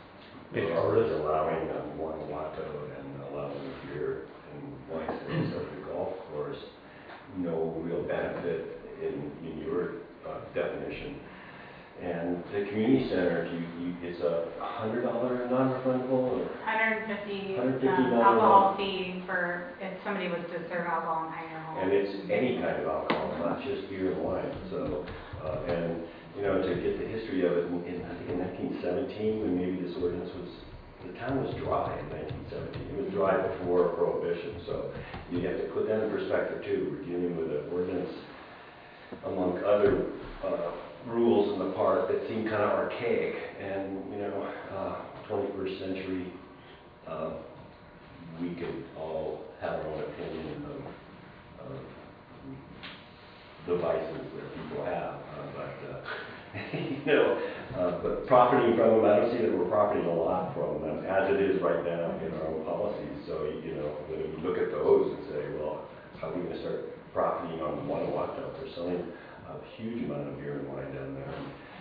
As far as allowing um, one Watto and allowing beer and wine sales at the golf course, no real benefit in, in your uh, definition. And the community center, do you, you, it's a hundred dollar non-refundable or?
one hundred fifty
one hundred fifty
um,
dollars.
alcohol fee for if somebody was to serve alcohol in Pioneer Hall.
And it's any kind of alcohol, not just beer and wine. So, uh, and you know, to get the history of it, in, in I think in nineteen seventeen, when maybe this ordinance was, the town was dry in nineteen seventeen. It was dry before Prohibition. So you have to put that in perspective too. We're dealing with an ordinance among other uh, rules in the park that seem kind of archaic, and you know, uh, twenty-first century, uh, we could all have our own opinion of, of the vices that people have, uh, but uh, you know, uh, but profiting from them, I don't see that we're profiting a lot from them as it is right now in our own policies. So you know, when we look at those and say, well, how are we going to start profiting on one Watto? They're selling a huge amount of beer and wine down there.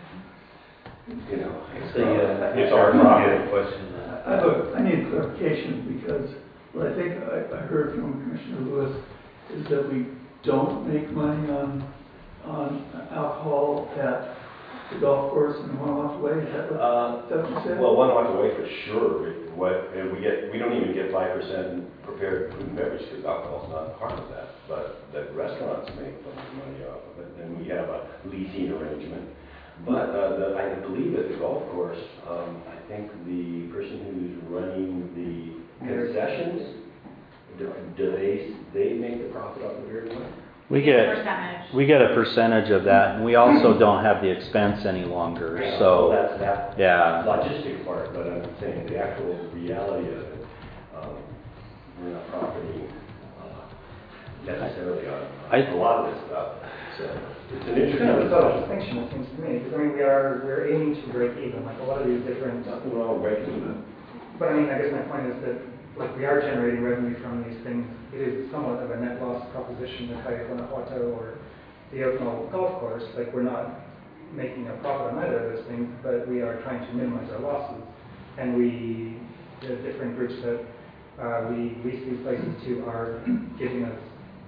You know, it's,
So, uh,
it's our profit.
question.
I have a, I need clarification because what I think I, I heard from Commissioner Lewis is that we don't make money on, on alcohol at the golf course and one off way. Is that what,
Uh,
is that what you said?
well, one walk away for sure. We, what and we get, we don't even get five percent prepared food and beverage because alcohol's not part of that. But the restaurants make plenty of money off of it, and we have a leasing arrangement. But uh, the, I believe at the golf course, um, I think the person who's running the concessions, do, do they they make the profit off the beer and wine?
We
It's a
get
percentage.
we get a percentage of that, and we also don't have the expense any longer.
Well,
So
that's that
yeah.
logistic part, but I'm saying the actual reality of it, um, we're not profiting uh, necessarily on, on
I-
a lot of this stuff. So it's an
It's
interesting
kind of a subtle
discussion.
distinction, it seems to me, because I mean, we are, we're aiming to break even, like a lot of these different,
Nothing wrong with breaking even.
but I mean, I guess my point is that, like, we are generating revenue from these things. It is somewhat of a net loss proposition, the Cayetana Auto or the Oakmont Golf Course. Like, we're not making a profit on either of those things, but we are trying to minimize our losses. And we, the different groups that uh, we lease these places to are giving us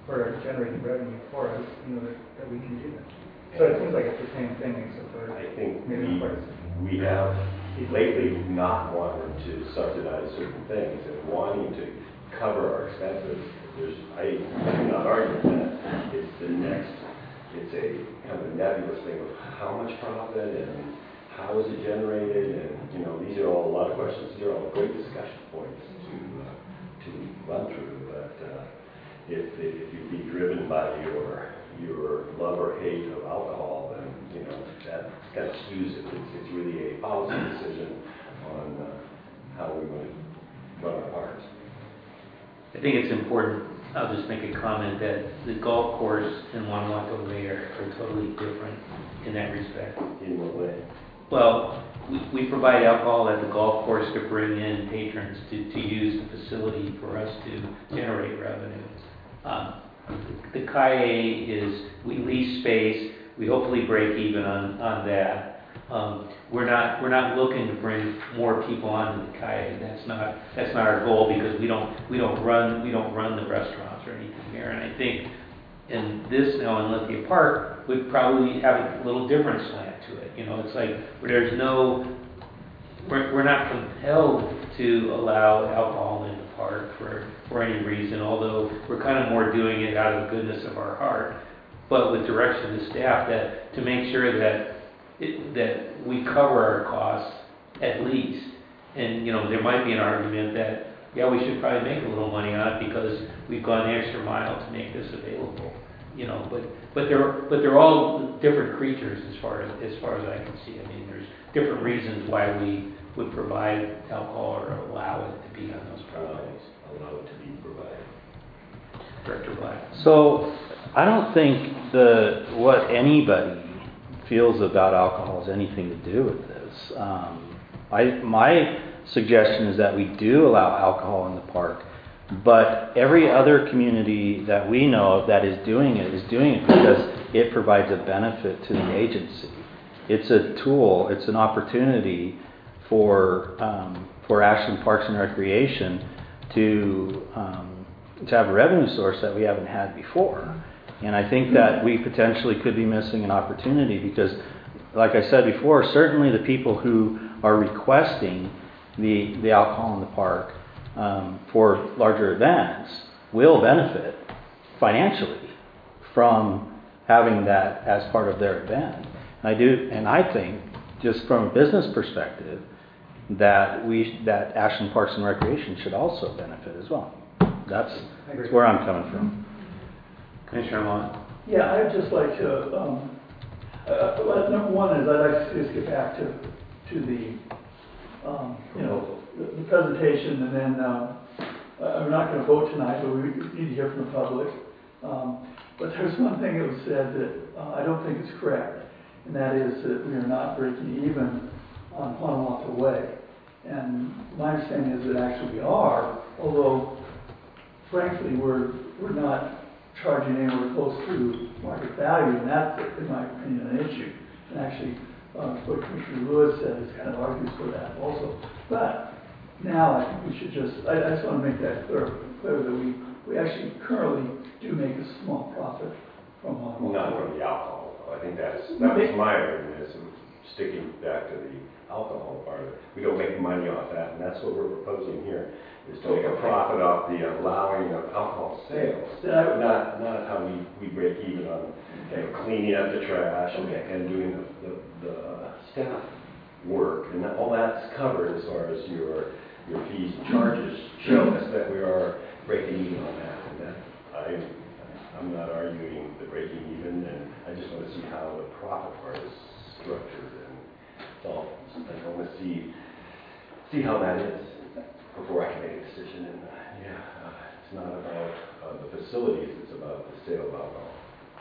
or generating revenue for us, you know, that, that we can do that. So it seems like it's the same thing, except for
I think
maybe
we,
price.
we have lately not wanted to subsidize certain things and wanting to cover our expenses. There's, I, I'm not arguing that. It's the next, it's a kind of a nebulous thing of how much profit and how is it generated, and, you know, these are all a lot of questions. These are all great discussion points to, uh, to run through, but uh, if, if you be driven by your your love or hate of alcohol, then, you know, that kind of skews it. It's, it's really a policy decision on uh, how we want to run our parks.
I think it's important, I'll just make a comment that the golf course and Guanajuato Way are, are totally different in that respect.
In what way?
Well, we, we provide alcohol at the golf course to bring in patrons to, to use the facility for us to generate revenue. Um, The C I A is, we lease space, we hopefully break even on, on that. Um, we're not, we're not looking to bring more people onto the C I A. That's not, that's not our goal, because we don't, we don't run, we don't run the restaurants or anything here. And I think in this now in Lithia Park, we probably have a little different slant to it. You know, it's like, where there's no, we're, we're not compelled to allow alcohol in the park for, for any reason, although we're kind of more doing it out of the goodness of our heart, but with direction of the staff that, to make sure that, it, that we cover our costs at least. And, you know, there might be an argument that, yeah, we should probably make a little money on it because we've gone the extra mile to make this available. You know, but, but they're, but they're all different creatures as far as, as far as I can see. I mean, there's different reasons why we would provide alcohol or allow it to be on those properties.
Allow it to be provided.
Director Black.
So I don't think the what anybody feels about alcohol has anything to do with this. Um, I my suggestion is that we do allow alcohol in the park, but every other community that we know of that is doing it is doing it because it provides a benefit to the agency. It's a tool. It's an opportunity for um, for Ashland Parks and Recreation to um, to have a revenue source that we haven't had before. And I think that we potentially could be missing an opportunity because, like I said before, certainly the people who are requesting the the alcohol in the park um, for larger events will benefit financially from having that as part of their event. And I do, and I think, just from a business perspective, that we that Ashland Parks and Recreation should also benefit as well. That's, that's where I'm coming from.
Commissioner Long.
Yeah, I'd just like to, um, uh, well, number one is I'd like to see us get back to, to the, um, you know, the, the presentation, and then, um, uh, we're not going to vote tonight, but we need to hear from the public. Um, but there's one thing that was said that uh, I don't think is correct, and that is that we are not breaking even on Guanajuato Way. And my understanding is that actually we are, although frankly we're we're not charging anywhere close to market value, and that's, in my opinion, an issue. And actually, uh, what Commissioner Lewis said is kind of argues for that also. But now I think we should just, I, I just want to make that clear, clear that we, we actually currently do make a small profit from Guanajuato.
Not from the alcohol. I think that's, that was my argument, is sticking back to the alcohol part of it. We don't make money off that, and that's what we're proposing here, is to make a profit off the allowing of alcohol sales.
Yeah.
Not, not how we, we break even on, you know, cleaning up the trash and,
Okay.
and doing the, the, the staff work, and that, all that's covered as far as your, your fees and charges show us that we are breaking even on that, and that, I, I'm not arguing the breaking even, and I just want to see how the profit part is structured, and so I want to see, see how that is before I can make a decision. And uh, yeah, uh, it's not about uh, the facilities; it's about the sale of alcohol.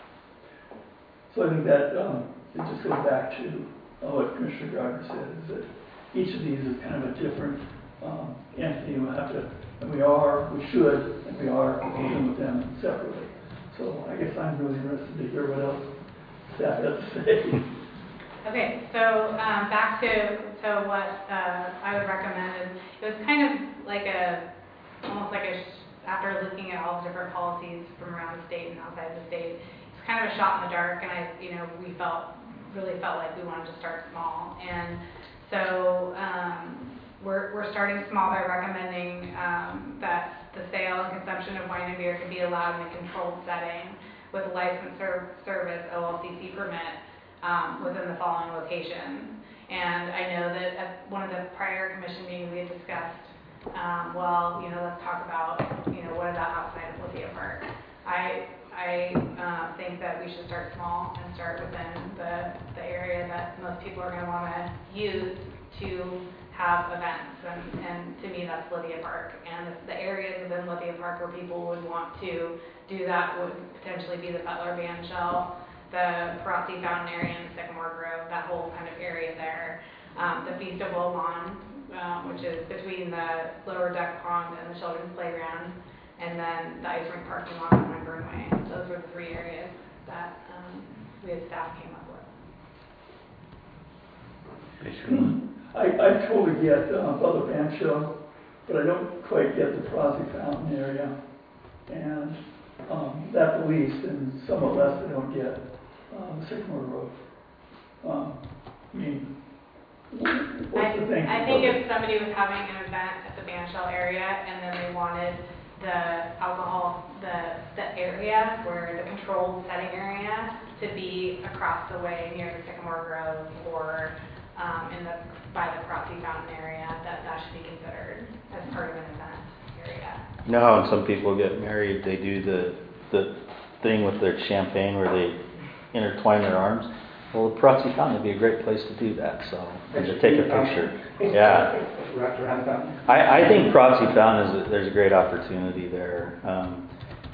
So I think that um, it just goes back to uh, what Commissioner Gardner said, is that each of these is kind of a different um, entity. We'll have to, and we are, we should, and we are dealing with them separately. So I guess I'm really interested to hear what else staff has to say.
Okay, so um, back to so what uh, I would recommend is it was kind of like a almost like a, sh- after looking at all the different policies from around the state and outside the state, it's kind of a shot in the dark, and I, you know, we felt, really felt like we wanted to start small. And so, um, we're, we're starting small by recommending, um, that the sale and consumption of wine and beer can be allowed in a controlled setting with a licensed ser- service O L C C permit, um, within the following locations. And I know that at one of the prior commission meetings we had discussed, um, well, you know, let's talk about, you know, what about outside of Lithia Park? I, I uh, think that we should start small and start within the, the area that most people are going to want to use to have events. And, and to me, that's Lithia Park. And the areas within Lithia Park where people would want to do that would potentially be the Butler Bandshell, the Perazzi Fountain area, and the Sycamore Grove, that whole kind of area there. Um, the Feast of Wolan, um, which is between the lower deck pond and the children's playground, and then the ice rink parking lot on Windburn Way. Those were the three areas that um, we as staff came up with.
I, I totally get uh, Butler Bandshell, but I don't quite get the Perazzi Fountain area, and um, that the least, and somewhat less I don't get um, Sycamore Grove. Um, I mean, what's
I,
the thing?
I think if somebody was having an event at the Bandshell area and then they wanted the alcohol, the, the area where the controlled setting area to be across the way near the Sycamore Grove or um, in the by the Perazzi Fountain area, that that should be considered as part of an event area.
You know how when some people get married, they do the the thing with their champagne where they intertwine their arms? Well, the Perazzi Fountain would be a great place to do that, so, and to take a picture. Yeah.
Wrapped around fountain.
I, I think Perazzi Fountain, is a, there's a great opportunity there. Um,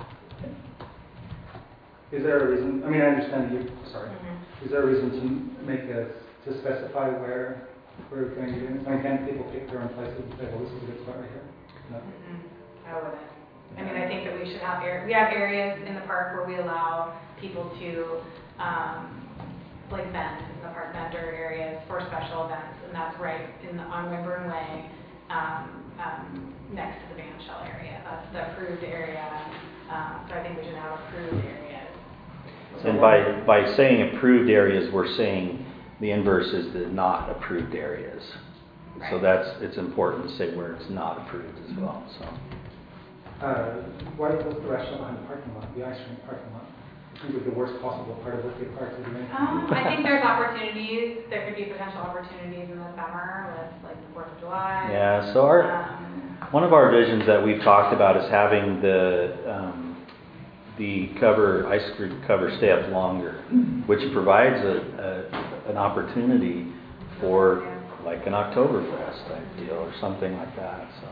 Is there a reason, I mean, I understand you, sorry.
Mm-hmm.
Is there a reason to make a, to specify where we're going to do this? I mean, can people pick their own places and say, well, this is a good spot right here? No?
Mm-hmm. I wouldn't. I mean, I think that we should have, ar- we have areas in the park where we allow people to, um, like vent in the park, vendor areas for special events, and that's right in the, on Windburn Way, um, um, next to the Bandshell area. That's the approved area, um, so I think we should have approved areas.
and by, by saying approved areas, we're saying the inverse is the not approved areas. So
Right.
that's, it's important to say where it's not approved as well, so.
Uh, why was the rationale behind the parking lot, the ice rink parking lot? It was the worst possible part of Lithia Park, isn't it?
Um, I think there's opportunities, there could be potential opportunities in the summer with like the Fourth of July.
Yeah, so our,
Um,
one of our visions that we've talked about is having the, um, the cover, ice cream cover stay up longer, which provides a, a, an opportunity for like an Oktoberfest type deal or something like that, so.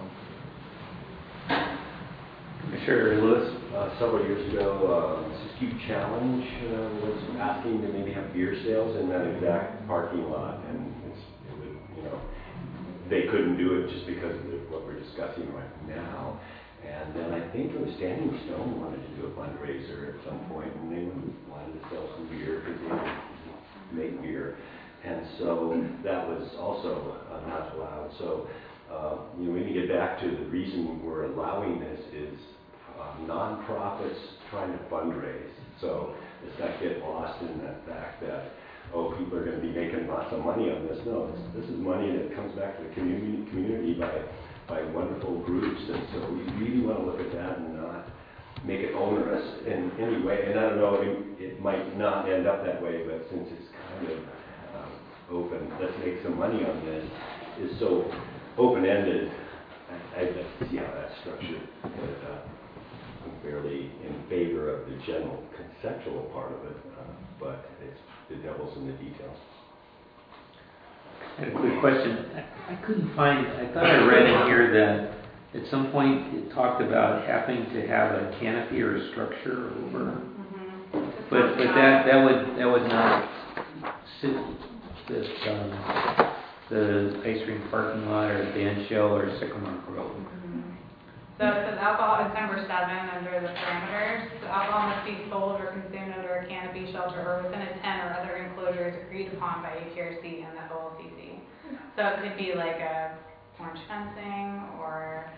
Commissioner Lewis, uh, several years ago, uh, Siskiyou Challenge uh, was asking to maybe have beer sales in that exact parking lot, and it's, it would, you know, they couldn't do it just because of the, what we're discussing right now. And then I think it was Standing Stone wanted to do a fundraiser at some point, and they wanted to sell some beer because they didn't make beer, and so that was also uh, not allowed. So. Uh, you know, we need to get back to the reason we're allowing this is uh, nonprofits trying to fundraise. So let's not get lost in that fact that, oh, people are going to be making lots of money on this. No, it's, this is money that comes back to the community, community by, by wonderful groups. And so we really want to look at that and not make it onerous in any way. And I don't know, it, it might not end up that way, but since it's kind of um, open, let's make some money on this, is so open-ended. I, I'd like to see how that's structured, but uh, I'm fairly in favor of the general conceptual part of it, uh, but it's the devil's in the details.
I had a quick question. I, I couldn't find, I thought I read in here that at some point it talked about having to have a canopy or a structure over,
mhm.
but, but that, that would, that would not sit this, um, the ice cream parking lot or Bandshell or Sycamore Grove.
Mhm. So it says alcohol is number seven under the parameters. The alcohol must be sold or consumed under a canopy, shelter, or within a tent or other enclosures agreed upon by A P R C and the O L C C. So it could be like a orange fencing or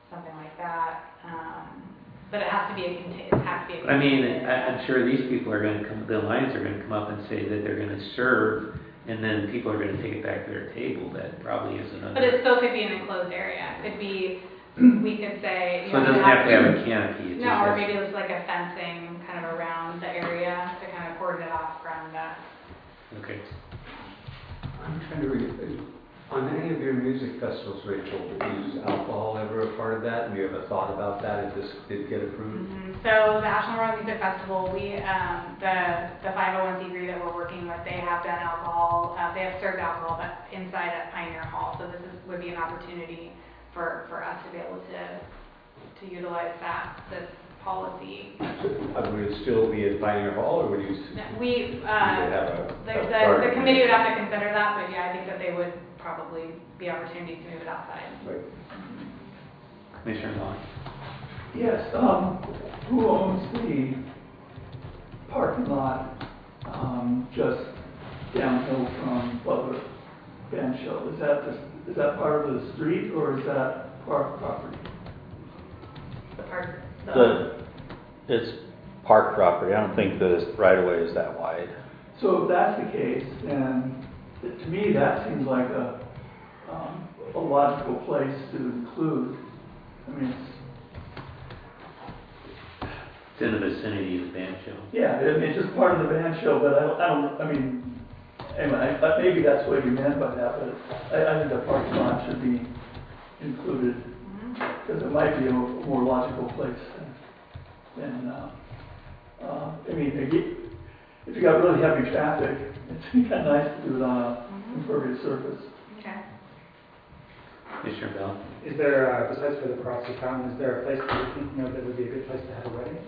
something like that. Um, but it has to be a, conti- it has to be a.
I mean,
continuous-
I- I'm sure these people are gonna come, the Lions are gonna come up and say that they're gonna serve, and then people are gonna take it back to their table. That probably is another.
But it still could be an enclosed area. It could be, we could say. you
So it
know,
doesn't have to have a canopy. It just
No, or
has-
maybe it's like a fencing kind of around the area to kind of cordon it off from the.
Okay.
I'm trying to read, on any of your music festivals, Rachel, is alcohol ever a part of that? Have you ever thought about that if this did get approved?
Mhm. So the Ashland World Music Festival, we, um, the, the five oh one C three that we're working with, they have done alcohol, uh, they have served alcohol, but inside at Pioneer Hall. So this is, would be an opportunity for, for us to be able to, to utilize that, this policy.
Uh, Would it still be at Pioneer Hall, or would you? s-
We,
you would
uh,
have a-
the,
a
the,
garden?
the committee would have to consider that, but yeah, I think that they would probably be opportunities to move it outside.
Right.
Commissioner Vaughn.
Yes, um, who owns the parking lot, um, just downhill from Butler Band Shell? Is that, the- is that part of the street, or is that park property?
The park, the.
The, it's park property. I don't think the right of way is that wide.
So if that's the case, then, it- to me, that seems like a, um, a logical place to include. I mean, it's,
It's in the vicinity of the band show.
yeah, I mean, it's just part of the band show, but I don't, I don't, I mean, anyway, I- maybe that's what you meant by that, but I, I think the parking lot should be included,
Mhm.
because it might be a more logical place than, than, uh, uh, I mean, if you, if you got really heavy traffic, it's kind of nice to do it on a
Mhm.
impervious surface.
Okay.
Commissioner Bell.
Is there, uh, besides for the Peroxy Fountain, is there a place that you think, you know, that would be a good place to have a wedding?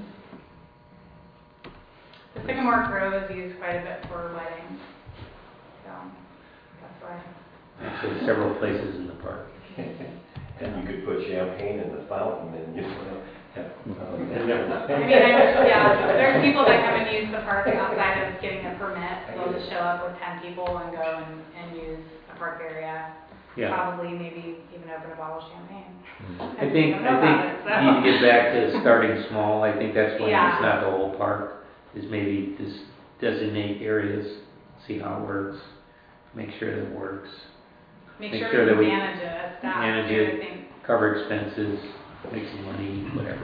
The Sycamore Grove is used quite a bit for weddings, so that's why.
Actually, several places in the park.
And you could put champagne in the fountain and, you know, have, um, and never mind.
I mean, I, yeah, there's people that come and use the park outside of getting a permit. They'll just show up with ten people and go and, and use the park area.
Yeah.
Probably maybe even open a bottle of champagne.
I think,
don't know
I think
about it, so.
you need to get back to starting small. I think that's why
Yeah.
it's not the whole park, is maybe just designate areas, see how it works, make sure that it works,
Make
Make
sure
sure
that
that
we
we
manage it as staff,
manage
too, I
it.
think.
cover expenses, make some money, whatever.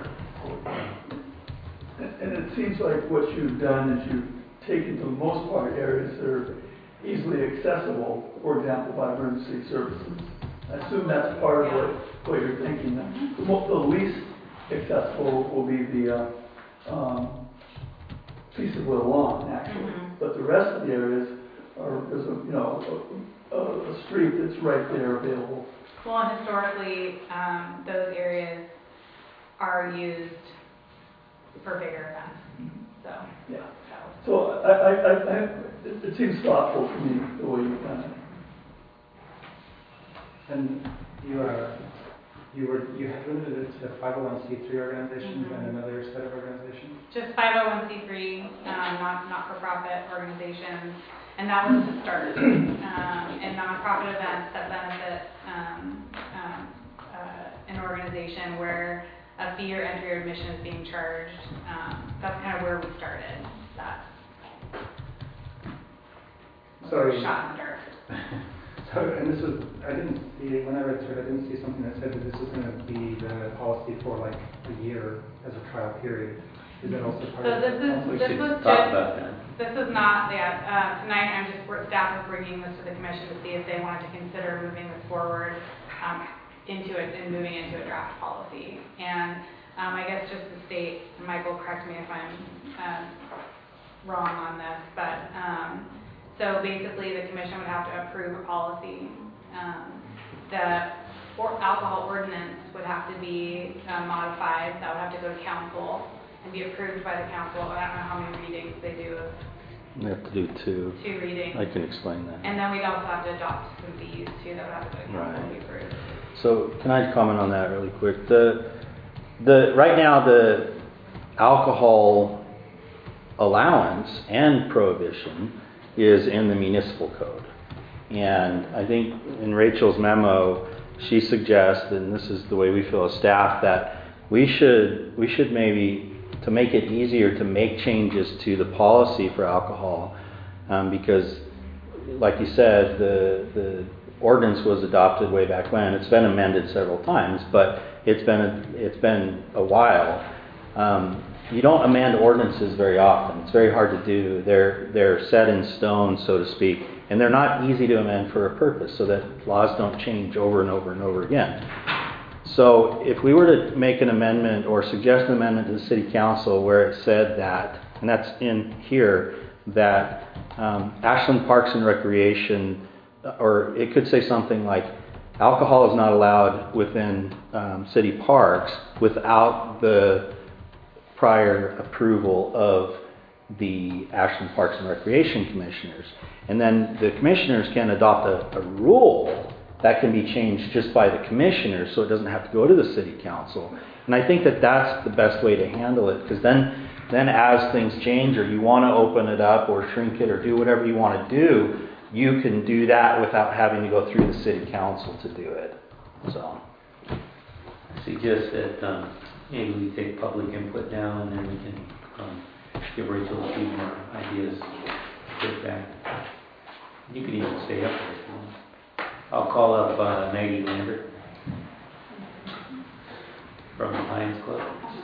And and it seems like what you've done is you've taken, for the most part, areas that are easily accessible, for example, by emergency services. I assume that's part of what, what you're thinking. The mo- the least accessible will be the, uh, um, piece of Will Lawn, actually.
Mhm.
But the rest of the areas are, there's a, you know, a, a, a street that's right there available.
Well, and historically, um, those areas are used for bigger events, so.
Yeah.
that was-
So I, I, I, I, it, it seems thoughtful to me, the way you've done it.
And you, uh, you were, you had limited it to five oh one C three organizations
Mhm.
and another set of organizations?
Just five oh one C three, um, not, not-for-profit organizations, and that was to start. Um, and nonprofit events that benefit, um, um, uh, an organization where a fee or entry or admission is being charged. Um, that's kind of where we started, that
So,
shot in the dark.
so, and this was, I didn't see, when I read through it, I didn't see something that said that this was gonna be the policy for like a year as a trial period. Is that also part
So
of?
this is,
We
this
should
was
talk
just,
about that.
this is not, yeah, uh, tonight I'm just, we're- staff is bringing this to the commission to see if they wanted to consider moving this forward, um, into it and moving into a draft policy. And, um, I guess just to state, and Michael, correct me if I'm, um, wrong on this, but, um, so basically the commission would have to approve a policy. Um, the or alcohol ordinance would have to be uh, modified, that would have to go to council and be approved by the council. I don't know how many readings they do,
We have to do two.
two readings.
I can explain that.
And then we'd also have to adopt some fees too, that would have to go to council and be approved.
So can I comment on that really quick? The, the, right now, the alcohol allowance and prohibition is in the municipal code. And I think in Rachel's memo, she suggests, and this is the way we feel as staff, that we should, we should maybe, to make it easier to make changes to the policy for alcohol, um, because, like you said, the, the ordinance was adopted way back when. It's been amended several times, but it's been a, it's been a while. Um, you don't amend ordinances very often. It's very hard to do. They're they're set in stone, so to speak, and they're not easy to amend for a purpose, so that laws don't change over and over and over again. So if we were to make an amendment or suggest an amendment to the City Council where it said that, and that's in here, that um, Ashland Parks and Recreation, or it could say something like, alcohol is not allowed within um, city parks without the prior approval of the Ashland Parks and Recreation Commissioners. And then the commissioners can adopt a, a rule that can be changed just by the commissioners, so it doesn't have to go to the City Council. And I think that that's the best way to handle it, because then, then as things change, or you want to open it up or shrink it or do whatever you want to do, you can do that without having to go through the City Council to do it. So,
I suggest that um, maybe we take public input now, and then we can um, give Rachel a few more ideas to get back. You could even stay up there if you want. I'll call up uh, Maggie Lambert from the Lions Club.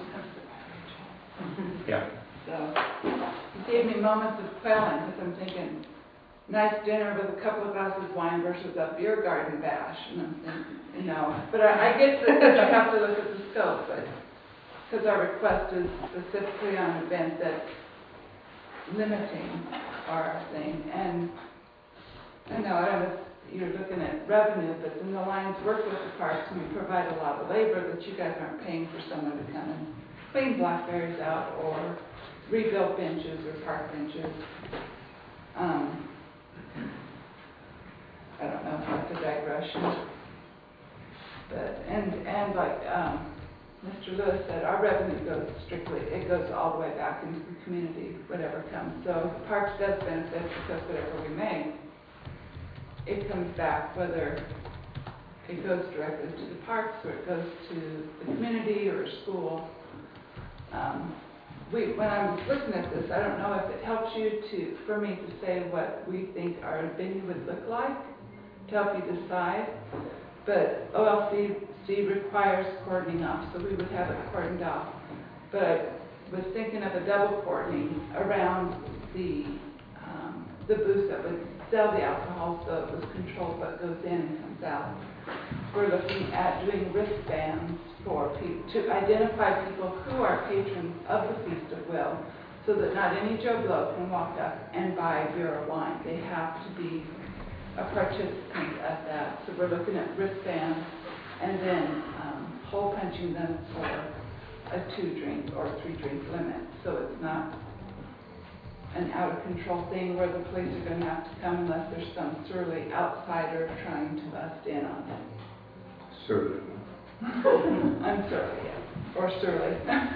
Yeah.
So, it gave me moments of quelling, because I'm thinking, nice dinner with a couple of glasses of wine versus a beer garden bash, and I'm thinking, you know, but I, I get that you have to look at the scope, but, because our request is specifically on an event that's limiting our thing, and I know, I don't know if you're looking at revenue, but then the Lions work with the parks, and we provide a lot of labor that you guys aren't paying for someone to come and clean blackberries out, or rebuild benches or park benches. Um, I don't know if that's a digression, but, and, and like um, Mister Lewis said, our revenue goes strictly, it goes all the way back into the community, whatever comes. So the parks does benefit because whatever we make, it comes back, whether it goes directly to the parks or it goes to the community or a school. Um, we, when I was looking at this, I don't know if it helps you to, for me to say what we think our venue would look like, to help you decide, but O L C C requires cordoning off, so we would have it cordoned off. But I was thinking of a double cordoning around the um, the booth that would sell the alcohol, so it was controlled what goes in and comes out. We're looking at doing wristbands for people to identify people who are patrons of the Feast of Will, so that not any Joe Blow can walk up and buy beer or wine. They have to be a participant at that. So we're looking at wristbands and then um, hole punching them for a two drink or three drink limit. So it's not an out of control thing where the police are going to have to come unless there's some surly outsider trying to bust in on it.
Surly.
I'm surly, yeah. Or surly.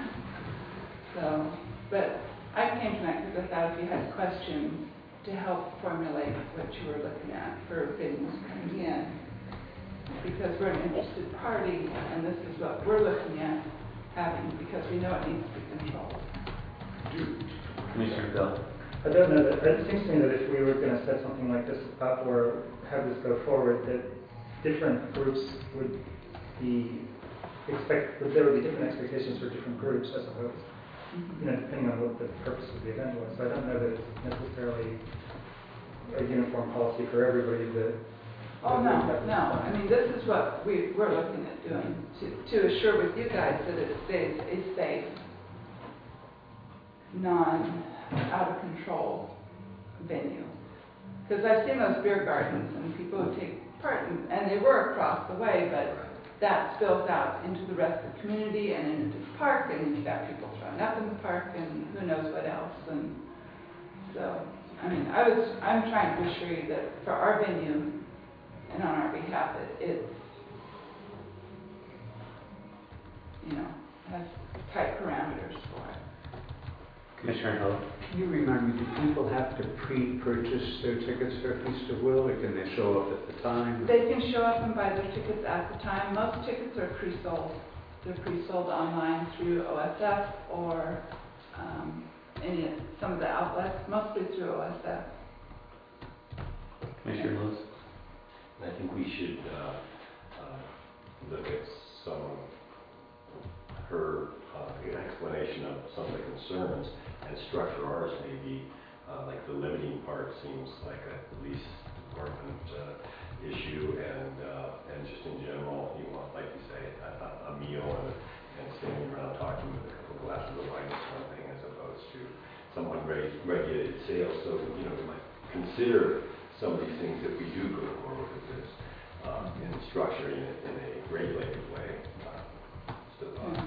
So, but I came tonight because I thought if you had questions to help formulate what you were looking at for things coming in, because we're an interested party, and this is what we're looking at having, because we know it needs to be controlled.
Commissioner Bill.
I don't know, that it seems to me that if we were going to set something like this up or have this go forward, that different groups would be expect, that there would be different expectations for different groups, I suppose,
Mm-hmm.
you know, depending on what the purpose of the event was. So I don't know that it's necessarily a uniform policy for everybody that.
Oh, no, no. I mean, this is what we, we're looking at doing, to, to assure with you guys that it stays a safe, non, out of control venue. Because I've seen those beer gardens and people who take part, in, and they were across the way, but that spills out into the rest of the community and into the park, and then you got people throwing up in the park and who knows what else. And so, I mean, I was, I'm trying to assure you that for our venue and on our behalf, it, it's, you know, has tight parameters for it.
Commissioner Heller?
Can you remind me, do people have to pre-purchase their tickets for a Feast of Will, or can they show up at the time?
They can show up and buy their tickets at the time. Most tickets are pre-sold. They're pre-sold online through O S F or um, any, some of the outlets, mostly through O S F.
Commissioner Lewis?
I think we should uh, uh, look at some of her uh, explanation of some of the concerns and structure ours maybe, uh, like the limiting part seems like a police department uh, issue, and uh, and just in general, you want, like you say, a, a meal and, and standing around talking with a couple glasses of wine or something, as opposed to some unregulated sales. So, you know, we might consider some of these things if we do go forward with this um, in structure in a, in a regulated way. Uh, so, uh,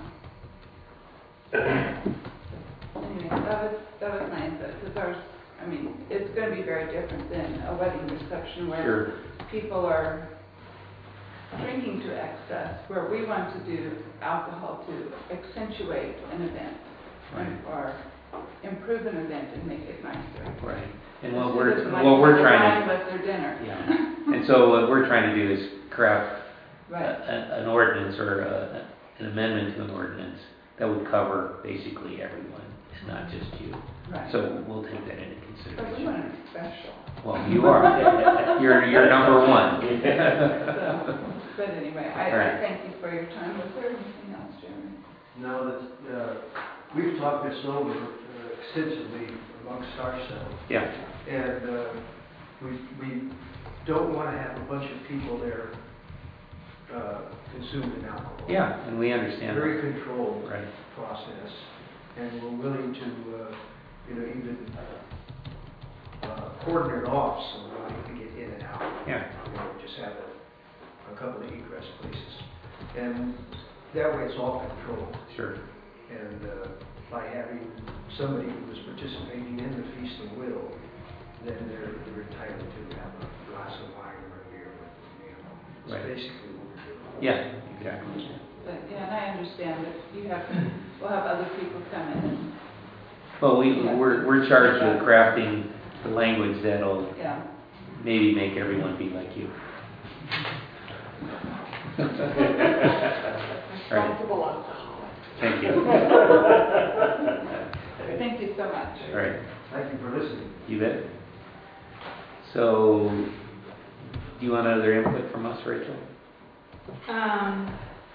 Anyway, that was, that was my input, because ours, I mean, it's going to be very different than a wedding reception where
Sure.
people are drinking to excess, where we want to do alcohol to accentuate an event
Right.
or improve an event and make it nicer.
Right. And what
Instead
we're,
of like
what we're
the
trying
wine
to,
was their dinner.
yeah. And so what we're trying to do is craft a-
Right.
a- an ordinance or a- an amendment to an ordinance that would cover basically everyone, it's not just you.
Right.
So we'll take that into
But we
consideration.
want to be special.
Well, you are. You're, you're number one.
So, but anyway, I,
All right.
I thank you for your time. Was there anything else, Jeremy?
Now that, uh, we've talked this over uh, extensively amongst ourselves,
Yeah,
and, uh, we, we don't want to have a bunch of people there, uh, consuming alcohol.
yeah, and we understand that.
Very controlled
Right.
process, and we're willing to, uh, you know, even, uh, cordon it off so nobody can get in and out.
Yeah.
You know, just have a, a couple of egress places. And that way it's all controlled.
Sure.
And uh, by having somebody who is participating in the Feast of Will, then they're, they're entitled to have a glass of wine or a beer with them, you know. It's
Right.
basically what we're doing.
Yeah, exactly.
But, yeah, and I understand that you have, we'll have other people come in and,
Well, we, we're, we're charged with crafting the language that'll
yeah.
maybe make everyone be like you.
Responsible alcoholic.
Thank you.
Thank you so much.
All right,
Thank you for listening.
you bet. So, do you want other input from us, Rachel?
Um,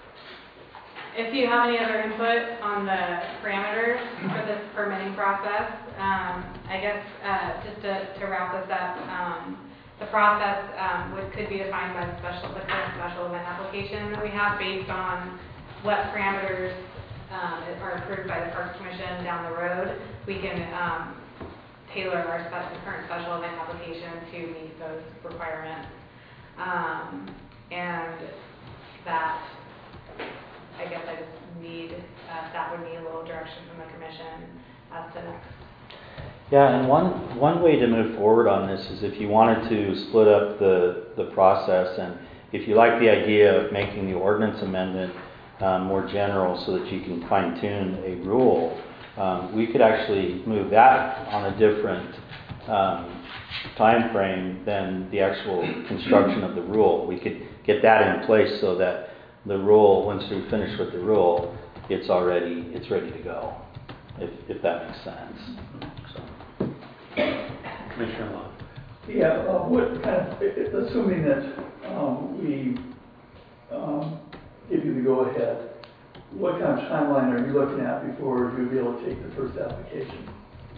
if you have any other input on the parameters for this permitting process, um, I guess, uh, just to, to wrap this up, um, the process, um, would, could be defined by the special, the current special event application that we have based on what parameters, um, are approved by the Parks Commission down the road. We can, um, tailor our spe- current special event application to meet those requirements. Um, and that, I guess I just need, uh, that would need a little direction from the commission as to next.
Yeah, and one, one way to move forward on this is if you wanted to split up the, the process, and if you like the idea of making the ordinance amendment um, more general so that you can fine tune a rule, um, we could actually move that on a different um, time frame than the actual construction of the rule. We could get that in place so that the rule, once we finish with the rule, it's already, it's ready to go, if, if that makes sense. So.
Commissioner Long.
Yeah, uh, what kind of, i- i- assuming that um, we um, give you the go-ahead, what kind of timeline are you looking at before you'll be able to take the first application?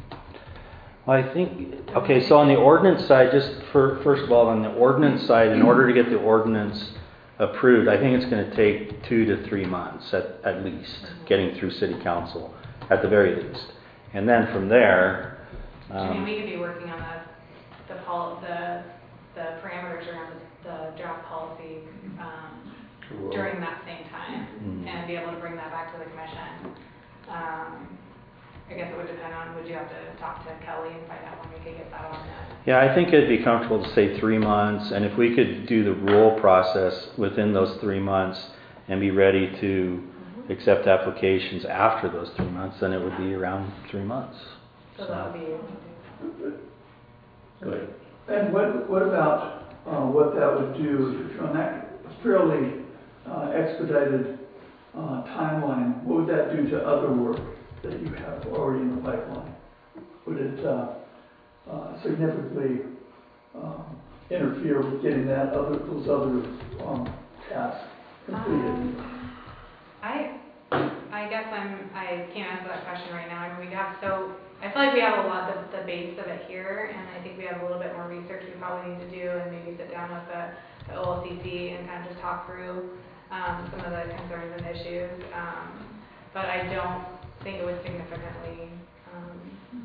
Well, I think, okay, so on the ordinance side, just for, first of all, on the ordinance side, in order to get the ordinance approved, I think it's going to take two to three months at, at least, getting through city council, at the very least. And then from there,
I mean,
um,
we could be working on the, the pol, the, the parameters around the, the draft policy, um, during that same time,
Mhm.
and be able to bring that back to the commission. Um, I guess it would depend on, would you have to talk to Kelly and find out when we could get that on that?
yeah, I think it'd be comfortable to say three months, and if we could do the rule process within those three months and be ready to accept applications after those three months, then it would be around three months.
So that would be,
Go ahead.
And what, what about, uh, what that would do, if you're on that fairly uh, expedited uh, timeline, what would that do to other work that you have already in the pipeline? Would it uh, uh, significantly um, interfere with getting that other, those other um, tasks completed?
Um, I, I guess I'm, I can't answer that question right now. I mean, we have so, I feel like we have a lot of the base of it here, and I think we have a little bit more research we probably need to do, and maybe sit down with the, the O L C C and kind of just talk through um, some of the concerns and issues. Um, but I don't think it would significantly. Um,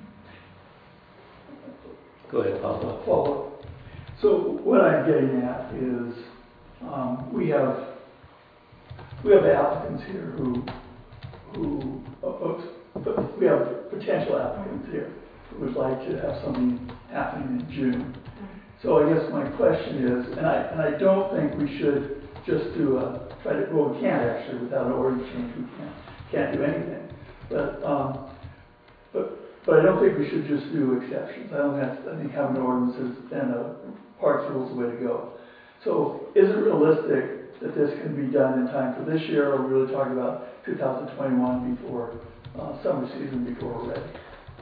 Go ahead, Paul.
Follow. So what I'm getting at is, um, we have we have applicants here who who uh, uh, we have potential applicants here who would like to have something happening in June. So I guess my question is, and I and I don't think we should just do a try to well we can't actually without an ordinance change we can't can't do anything. But um, but but I don't think we should just do exceptions. I don't think that's, I think having ordinances and a parks rule is the way to go. So is it realistic that this can be done in time for this year, or are we really talking about two thousand twenty-one before uh, summer season before we're ready?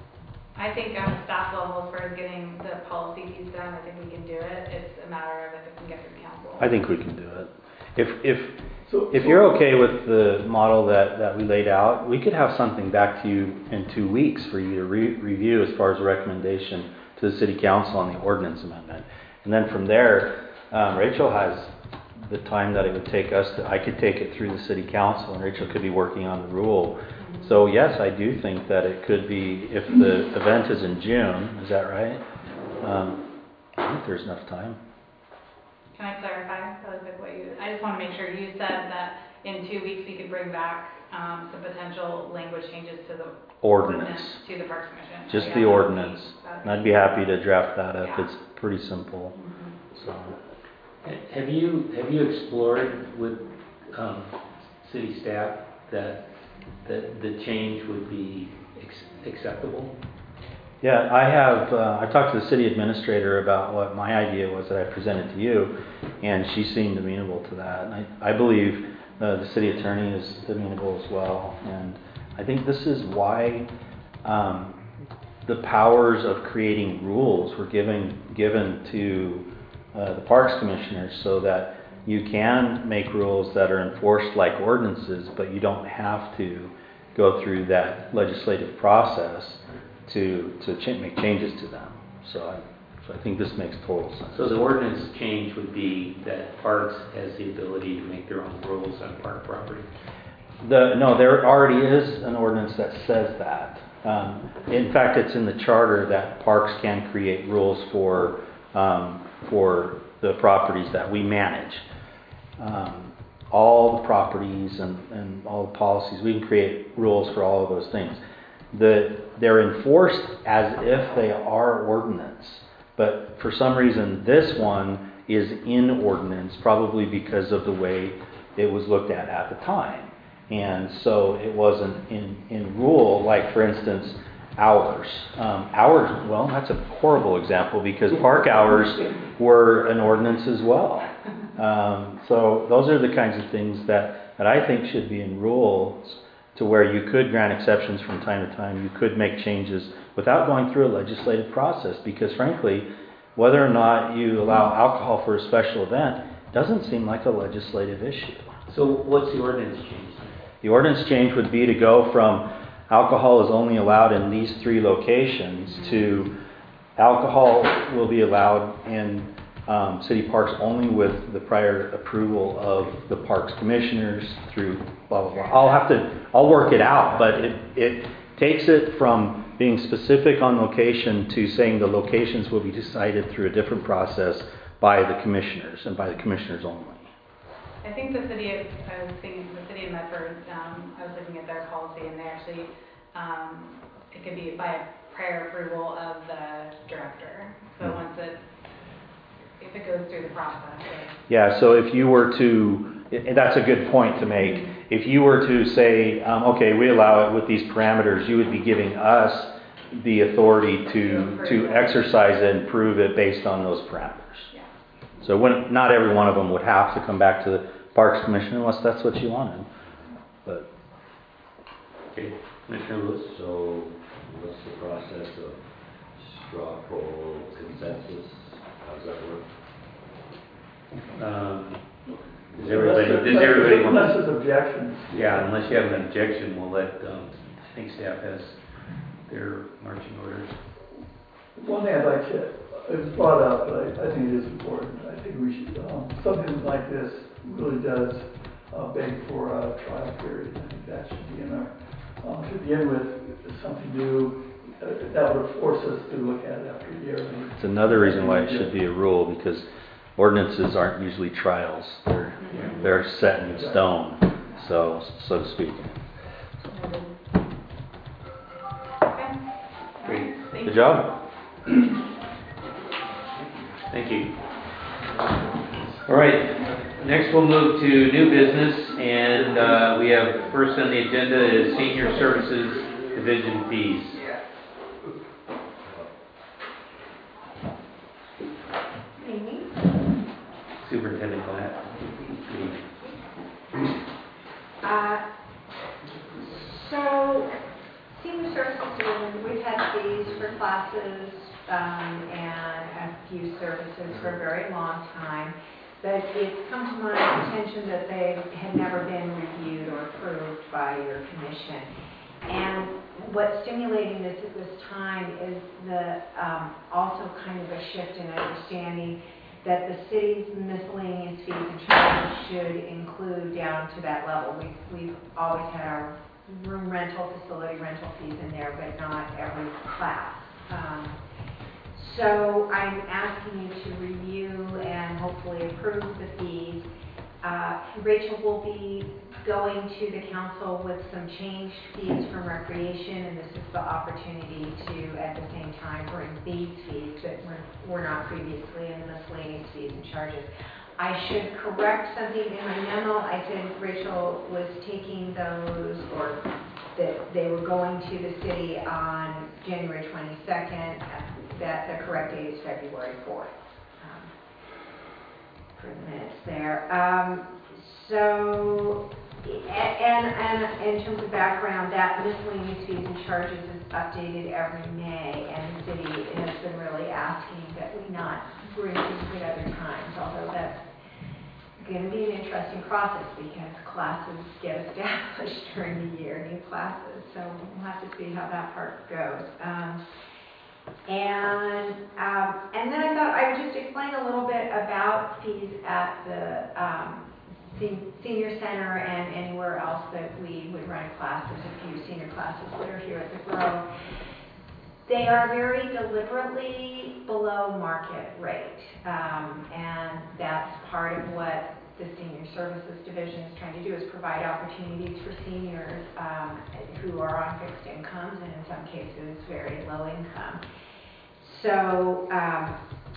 I think on a staff level, as far as getting the policy piece done, I think we can do it. It's a matter of if it can get through council.
I think we can do it. If if
So,
if
so
you're okay with the model that, that we laid out, we could have something back to you in two weeks for you to re- review as far as a recommendation to the city council on the ordinance amendment. And then from there, um, Rachel has the time that it would take us to, I could take it through the city council and Rachel could be working on the rule. Mm-hmm. So yes, I do think that it could be, if the event is in June, is that right? Um, I think there's enough time.
Can I clarify really quick what you, I just want to make sure you said that in two weeks you could bring back um, some potential language changes to the
Ordinance.
ordinance to the Parks Commission.
Just
Yeah,
the
that would
ordinance.
be- that'd
And I'd be happy to draft that up.
Yeah.
It's pretty simple.
Mhm.
So
Have you, have you explored with um, city staff that, that the change would be ex- acceptable?
yeah, I have, uh, I talked to the city administrator about what my idea was that I presented to you, and she seemed amenable to that. And I, I believe uh, the city attorney is amenable as well. And I think this is why um, the powers of creating rules were given, given to uh, the Parks Commissioners, so that you can make rules that are enforced like ordinances, but you don't have to go through that legislative process to to ch- make changes to them. So I, so I think this makes total sense.
So the ordinance change would be that Parks has the ability to make their own rules on park property?
The, no, there already is an ordinance that says that. Um, in fact, it's in the charter that parks can create rules for um, for the properties that we manage. Um, all the properties and, and all the policies, we can create rules for all of those things. The, they're enforced as if they are ordinance, but for some reason this one is in ordinance, probably because of the way it was looked at at the time. And so it wasn't in, in rule, like for instance, hours. Um, hours, well, that's a horrible example because park hours were an ordinance as well. Um, so those are the kinds of things that, that I think should be in rules, to where you could grant exceptions from time to time. You could make changes without going through a legislative process, because frankly, whether or not you allow alcohol for a special event doesn't seem like a legislative issue.
So what's the ordinance change?
The ordinance change would be to go from alcohol is only allowed in these three locations to alcohol will be allowed in um, city parks only with the prior approval of the parks commissioners through blah, blah, blah. I'll have to, I'll work it out, but it, it takes it from being specific on location to saying the locations will be decided through a different process by the commissioners and by the commissioners only.
I think the city of, I was thinking, the city of Medford, um, I was looking at their policy, and they actually, um, it could be by prior approval of the director. So once it, if it goes through the process. It,
Yeah, so if you were to and that's a good point to make. If you were to say, um, okay, we allow it with these parameters, you would be giving us the authority to, to exercise and prove it based on those parameters.
Yeah.
So when, not every one of them would have to come back to the Parks Commission unless that's what you wanted. But
Okay, Commissioner Lewis?
So what's the process of straw poll consensus? How does that work?
Um, Does everybody, does everybody want
Unless
to?
there's objections.
Yeah, unless you have an objection, we'll let, um, I think staff has their marching orders.
One thing I'd like to, it was brought up, but I, I think it is important. I think we should, um, something like this really does uh, beg for a trial period. I think that should be in our, um, to begin with, something new, uh, that would force us to look at it after a year.
it's another reason why it should be a rule, because ordinances aren't usually trials. They're, they're set in stone, so, so to speak.
Okay.
Great.
Thank
Good
you.
job.
Thank you. All right, next we'll move to new business, and uh, we have first on the agenda is Senior Services Division fees.
Amy?
Superintendent Glatt.
Uh, so, senior services division, we've had fees for classes um, and a few services for a very long time, but it's come to my attention that they had never been reviewed or approved by your commission. And what's stimulating this at this time is the um, also kind of a shift in understanding that the city's miscellaneous fees and charges should include down to that level. We've, we've always had our room rental, facility rental fees in there, but not every class. Um, so I'm asking you to review and hopefully approve the fees. Uh, Rachel will be going to the council with some changed fees from recreation, and this is the opportunity to, at the same time, bring these fees that were, were not previously in the miscellaneous fees and charges. I should correct something in my memo. I said Rachel was taking those, or that they were going to the city on January twenty-second. That the correct date is February fourth. Um, for the minutes there. Um, so, and, and in terms of background, that miscellaneous fees and charges is updated every May, and the city has been really asking that we not bring things at other times, although that's going to be an interesting process because classes get established during the year, new classes, so we'll have to see how that part goes. Um, And um, and then I thought I would just explain a little bit about fees at the um, sen- senior center and anywhere else that we would run classes, a few senior classes that are here at the Grove. They are very deliberately below market rate, um, and that's part of what the Senior Services Division is trying to do, is provide opportunities for seniors um, who are on fixed incomes and in some cases very low income. So, um,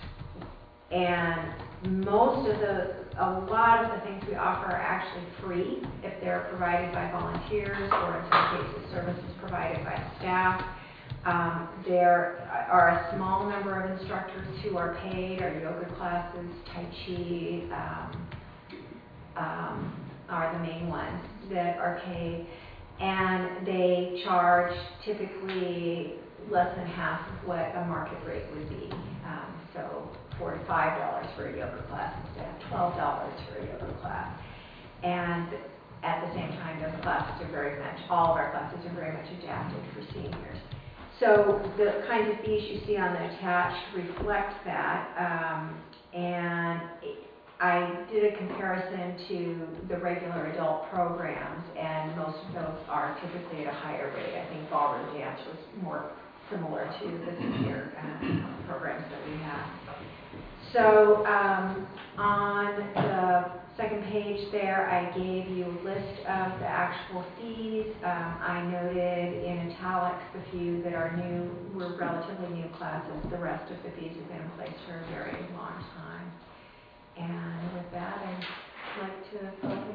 and most of the, a lot of the things we offer are actually free if they're provided by volunteers, or in some cases services provided by staff. Um, there are a small number of instructors who are paid. Our yoga classes, Tai Chi, um, um, are the main ones that are paid, and they charge typically less than half of what a market rate would be. Um, so forty-five dollars for a yoga class instead of twelve dollars for a yoga class. And at the same time, those classes are very much, all of our classes are very much adapted for seniors. So the kinds of fees you see on the attached reflect that, um, and it, I did a comparison to the regular adult programs, and most of those are typically at a higher rate. I think ballroom dance was more similar to the senior uh, programs that we have. So um, on the second page there, I gave you a list of the actual fees. Um, I noted in italics the few that are new, were relatively new classes. The rest of the fees have been in place for a very long time. And with that, I'd like to open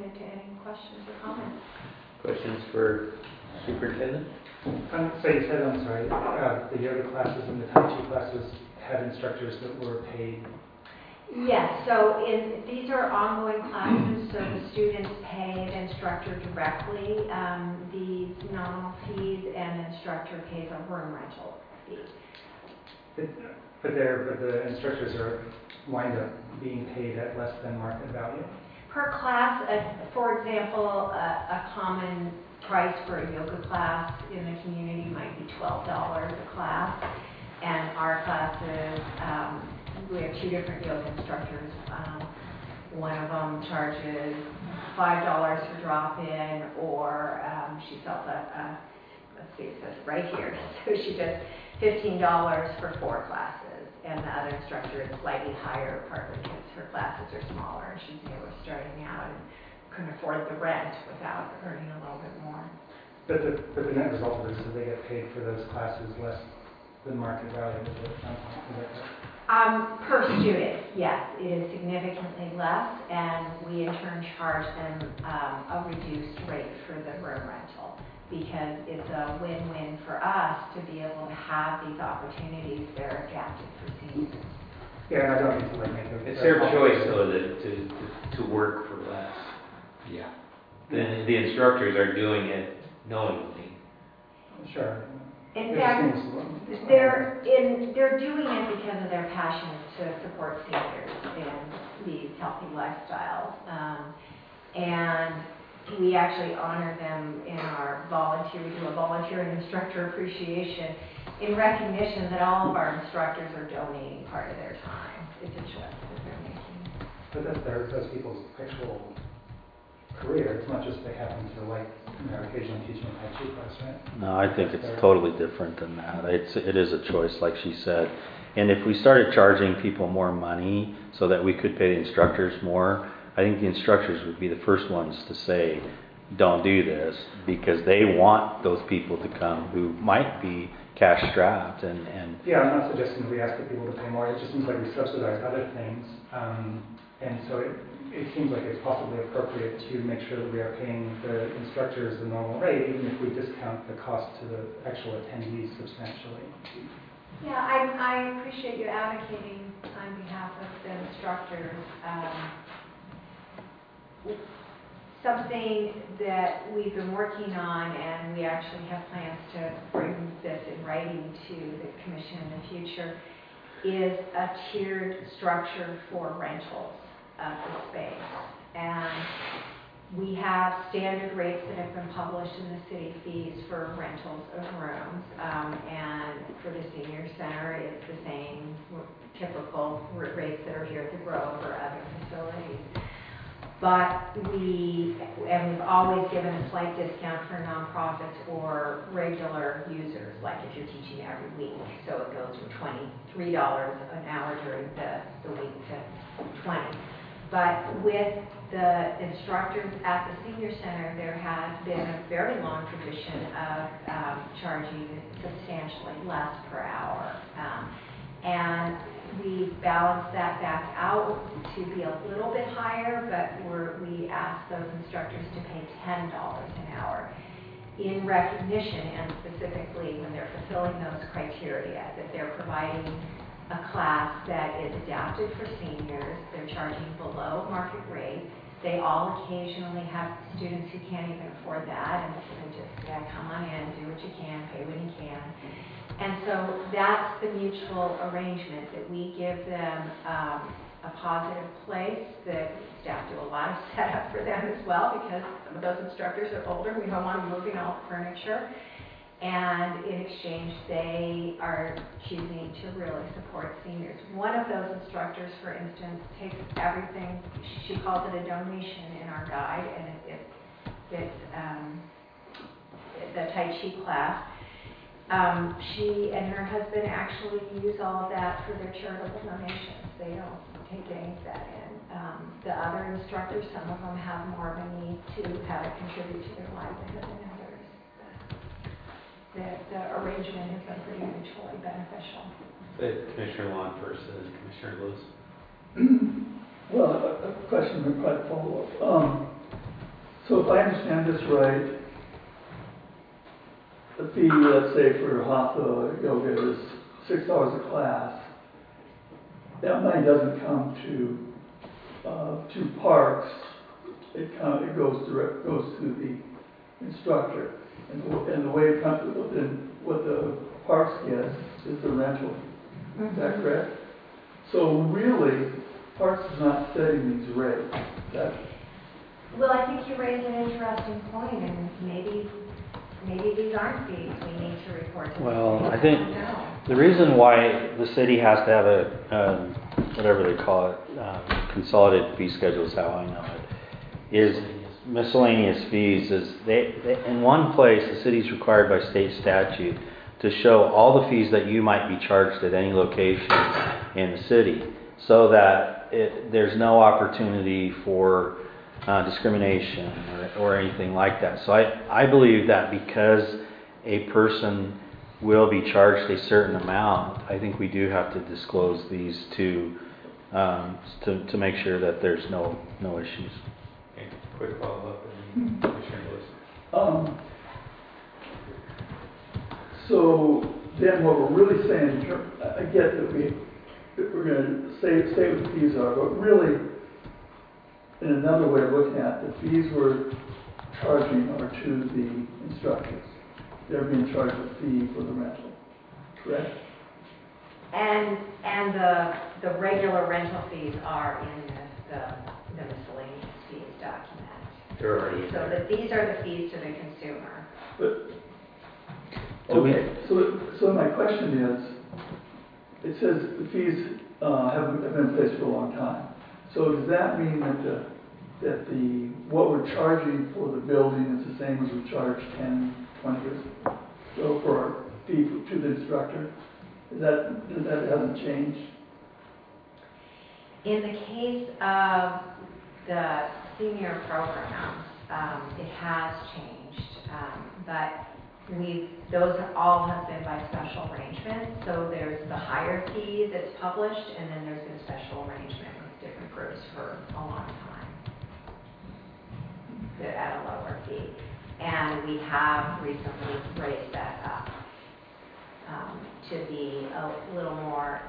questions or comments?
Questions for superintendent?
Um, so you said, I'm sorry, uh, the yoga classes and the Tai Chi classes had instructors that were paid.
Yes, so in, these are ongoing classes, so the students pay the instructor directly um, these nominal fees, and the instructor pays a room rental fee.
But, but they're, but the instructors are wind up being paid at less than market value.
Per class, uh, for example, a, a common price for a yoga class in the community might be twelve dollars a class, and our classes, um, we have two different yoga instructors. Um, one of them charges five dollars for drop-in, or um, she sells a, a, let's see, it says right here, so she does fifteen dollars for four classes, and the other instructor is slightly higher, partly because her classes are smaller, and she's newer starting out and couldn't afford the rent without earning a little bit more.
But the, but the net result of it is that they get paid for those classes less than market value. Is it, um, is that correct?
Um, per student, yes, it is significantly less, and we in turn charge them um, a reduced rate for the room rental, because it's a win-win for us to be able to have these opportunities that are adapted for seniors.
Yeah, and I don't need to like make a...
It's their choice, though, to, to, to work for less.
Yeah.
The, the instructors are doing it knowingly.
Sure.
In
It
fact,
seems-
they're in, they're doing it because of their passion to support seniors in these healthy lifestyles. Um, and we actually honor them in our volunteer, we do a volunteer and instructor appreciation in recognition that all of our instructors are donating part of their time. It's a choice that they're making.
But that's their, those people's actual career. It's not just they happen to like, you know, occasionally teaching a Tai Chi class, right?
No, I think it's totally different than that. It's, it is a choice, like she said. And if we started charging people more money so that we could pay the instructors more, I think the instructors would be the first ones to say, don't do this, because they want those people to come who might be cash strapped. And, and
Yeah, I'm not suggesting we ask the people to pay more. It just seems like we subsidize other things. Um, and so it, it seems like it's possibly appropriate to make sure that we are paying the instructors the normal rate, even if we discount the cost to the actual attendees substantially.
Yeah, I, I appreciate you advocating on behalf of the instructors. Um, something that we've been working on, and we actually have plans to bring this in writing to the commission in the future, is a tiered structure for rentals of the space. And we have standard rates that have been published in the city fees for rentals of rooms, um, and for the senior center, it's the same typical rates that are here at the Grove or other facilities. But we, and we've always given a slight discount for nonprofits or regular users, like if you're teaching every week. So it goes from twenty-three dollars an hour during the, the week to twenty dollars. But with the instructors at the senior center, there has been a very long tradition of um, charging substantially less per hour. Um, and we balance that back out to be a little bit higher, but we're, we ask those instructors to pay ten dollars an hour in recognition, and specifically when they're fulfilling those criteria, that they're providing a class that is adapted for seniors. They're charging below market rate. They all occasionally have students who can't even afford that, and so they just, yeah, come on in, do what you can, pay when you can. And so that's the mutual arrangement, that we give them um, a positive place, that staff do a lot of setup for them as well, because some of those instructors are older, we don't want them moving all the furniture. And in exchange, they are choosing to really support seniors. One of those instructors, for instance, takes everything, she calls it a donation in our guide, and it, it, it's um, the Tai Chi class. Um, she and her husband actually use all of that for their charitable donations. They don't take any of that in. Um, the other instructors, some of them have more of a need to have it contribute to their livelihood than others. The, the arrangement has been pretty mutually beneficial.
The Commissioner Long first, and then Commissioner Lewis.
Well, a, a question would probably follow up. Um, So if I understand this right, the fee, let's say for Hatha yoga is six dollars a class. That money doesn't come to, uh, to parks. It kind of, it goes direct, goes to the instructor. And the, and the way it comes, then what the parks gets is the rental. Is that correct? So really, parks is not setting these rates. That,
Well, I think you raise an interesting point, and maybe, maybe these aren't fees we need to report to the
Well,
city.
I think
don't know.
the reason why the city has to have a, um, whatever they call it, um, consolidated fee schedule is how I know it, is miscellaneous fees is they, they, in one place, the city's required by state statute to show all the fees that you might be charged at any location in the city, so that it, there's no opportunity for uh, discrimination or, or anything like that. So I, I believe that because a person will be charged a certain amount, I think we do have to disclose these to um, to, to make sure that there's no no issues.
Okay, quick follow-up, and Commissioner Lewis.
um, so then what we're really saying, in term- I I get that we, that we're going to say, say what the fees are, but really, in another way of looking at it, the fees we're charging are to the instructors. They're being charged a fee for the rental, correct?
And, and the, the regular rental fees are in the, the the miscellaneous fees document.
They're already in
So
there.
that these are the fees to the consumer.
But,
Do we-
okay, so, so my question is, it says the fees uh, have have been in place for a long time. So does that mean that the, that the, what we're charging for the building is the same as we charged ten, twenty years ago? So for our fee to the instructor, is that, that hasn't changed?
In the case of the senior programs, um, it has changed, um, but we those all have been by special arrangement. So there's the higher fee that's published, and then there's been special arrangement with different groups for a long time that at a lower fee. And we have recently raised that up um, to be a little more.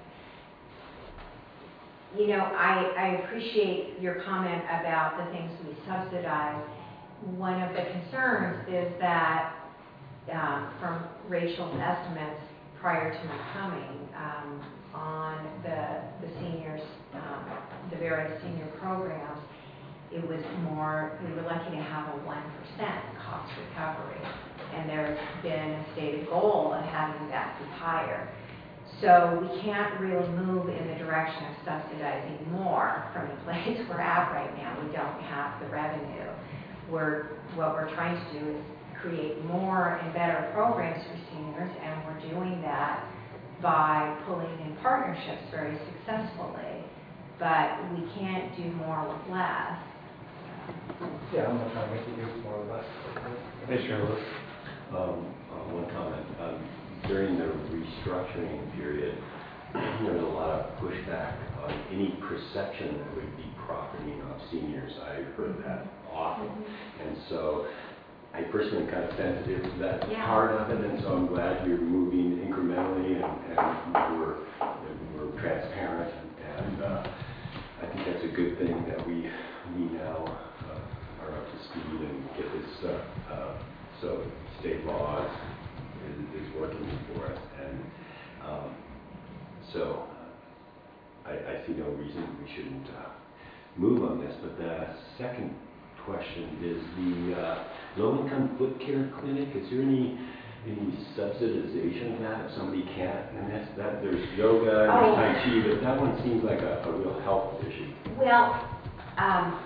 You know, I, I appreciate your comment about the things we subsidize. One of the concerns is that um, from Rachel's estimates prior to my coming um, on the, the seniors, um, the various senior programs, it was more, we were lucky to have a one percent cost recovery. And there's been a stated goal of having that be higher. So we can't really move in the direction of subsidizing more from the place we're at right now. We don't have the revenue. We're, what we're trying to do is create more and better programs for seniors, and we're doing that by pulling in partnerships very successfully. But we can't do more with less.
Yeah, I'm not trying to make you do more or less.
Commissioner Lewis.
Um, uh, one comment. Um, during the restructuring period, there was a lot of pushback on any perception that would be profiting of seniors. I heard that often. And so I personally am kind of sensitive to that
Yeah.
part of it, and so I'm glad you're moving incrementally and, and we're, we're transparent. And uh, I think that's a good thing that we, we now uh, are up to speed and get this uh, uh, so state laws is, is working for us, and um, so uh, I, I see no reason we shouldn't uh, move on this. But the second question is the uh, low-income foot care clinic. Is there any any subsidization of that if somebody can't? And that's that. There's yoga and
Oh.
there's Tai Chi, but that one seems like a, a real health issue.
Well, um,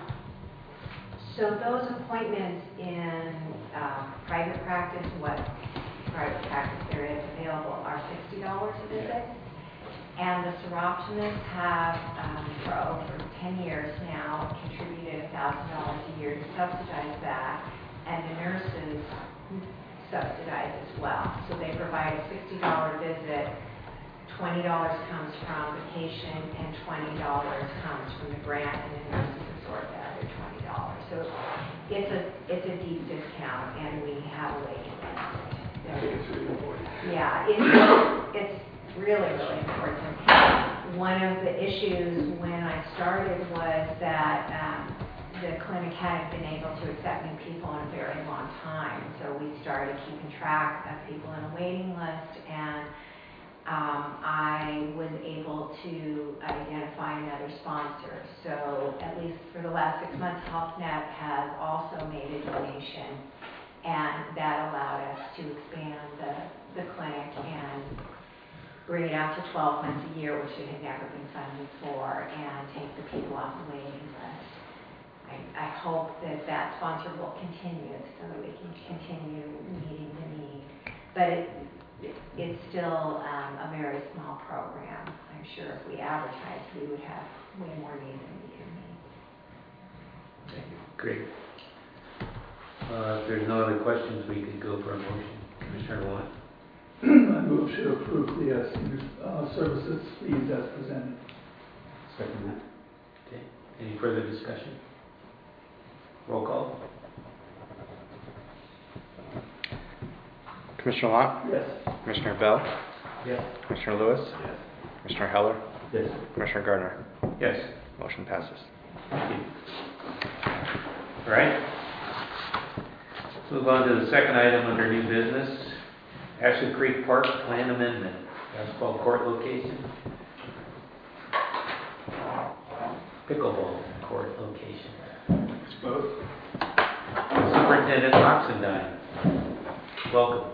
so those appointments in uh, private practice, what private practice there is available, are sixty dollars a visit. And the seroptimists have, um, for over ten years now, contributed one thousand dollars a year to subsidize that. And the nurses subsidize as well. So they provide a sixty dollars visit. twenty dollars comes from the patient, and twenty dollars comes from the grant, and the nurses absorb the other twenty dollars. So it's a, it's a deep discount, and we have a waiting list.
I think it's really important.
Yeah, it's, it's really, really important. One of the issues when I started was that um, the clinic hadn't been able to accept new people in a very long time. So we started keeping track of people in a waiting list, and um, I was able to identify another sponsor. So at least for the last six months, HealthNet has also made a donation, and that allowed us to expand the, the clinic and bring it out to twelve months a year, which it had never been funded for, and take the people off the waiting list. I, I hope that that sponsor will continue so that we can continue meeting the need. But it, it it's still um, a very small program. I'm sure if we advertised, we would have way more need than we can meet.
Thank you. Great. Uh, if there's no other questions, we could go for a motion. Commissioner Lunt.
I move to approve the uh, senior uh, services fees as presented.
Second that.
Okay. Any further discussion? Roll call.
Commissioner Lott?
Yes.
Commissioner Bell?
Yes.
Commissioner Lewis?
Yes.
Commissioner Heller?
Yes.
Commissioner Gardner?
Yes.
Motion passes.
Thank you. All right. Let's move on to the second item under new business. Ashley Creek Park Plan Amendment, basketball court location. Pickleball court location.
It's both.
Superintendent Oxendine, welcome.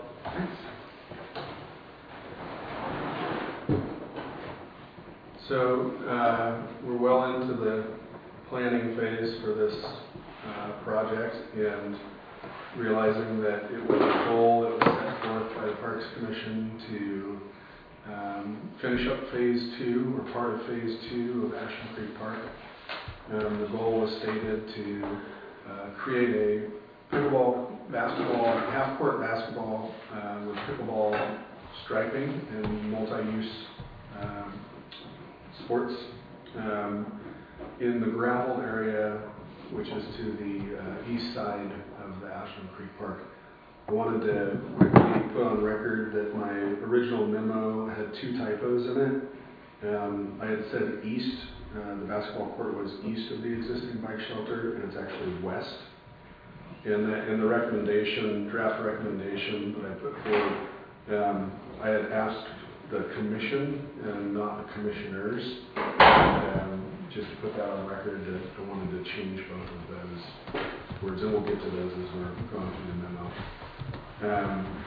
So uh, we're well into the planning phase for this uh, project, and realizing that it was a goal that was set forth by the Parks Commission to um, finish up phase two, or part of phase two of Ashland Creek Park. Um, the goal was stated to uh, create a pickleball, basketball, half-court basketball uh, with pickleball striping and multi-use um, sports um, in the gravel area, which is to the uh, east side of the Ashland Creek Park. I wanted to quickly put on record that my original memo had two typos in it. Um, I had said east, uh, the basketball court was east of the existing bike shelter, and it's actually west. And the, in the recommendation, draft recommendation that I put forward, um, I had asked the commission and not the commissioners, and, um, just to put that on record, that I wanted to change both of those words, and we'll get to those as we're going through the memo. Um,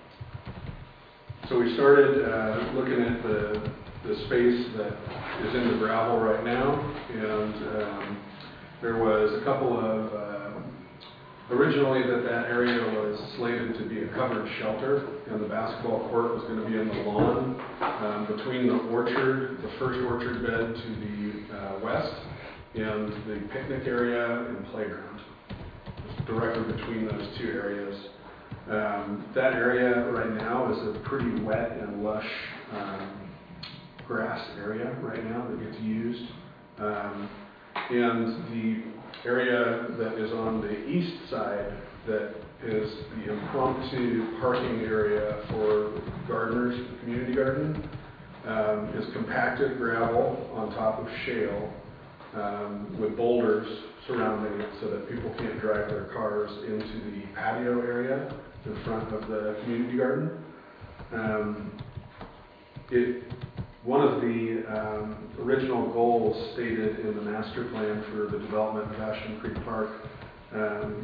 so we started uh, looking at the, the space that is in the gravel right now, and um, there was a couple of, uh, originally that that area was slated to be a covered shelter, and the basketball court was going to be in the lawn um, between the orchard, the first orchard bed to the uh, west, and the picnic area and playground, just directly between those two areas. Um, that area right now is a pretty wet and lush um, grass area right now that gets used. Um, and the area that is on the east side that is the impromptu parking area for gardeners, the community garden, um, is compacted gravel on top of shale um, with boulders surrounding it so that people can't drive their cars into the patio area in front of the community garden. Um, it, one of the um, original goals stated in the master plan for the development of Ashland Creek Park, um,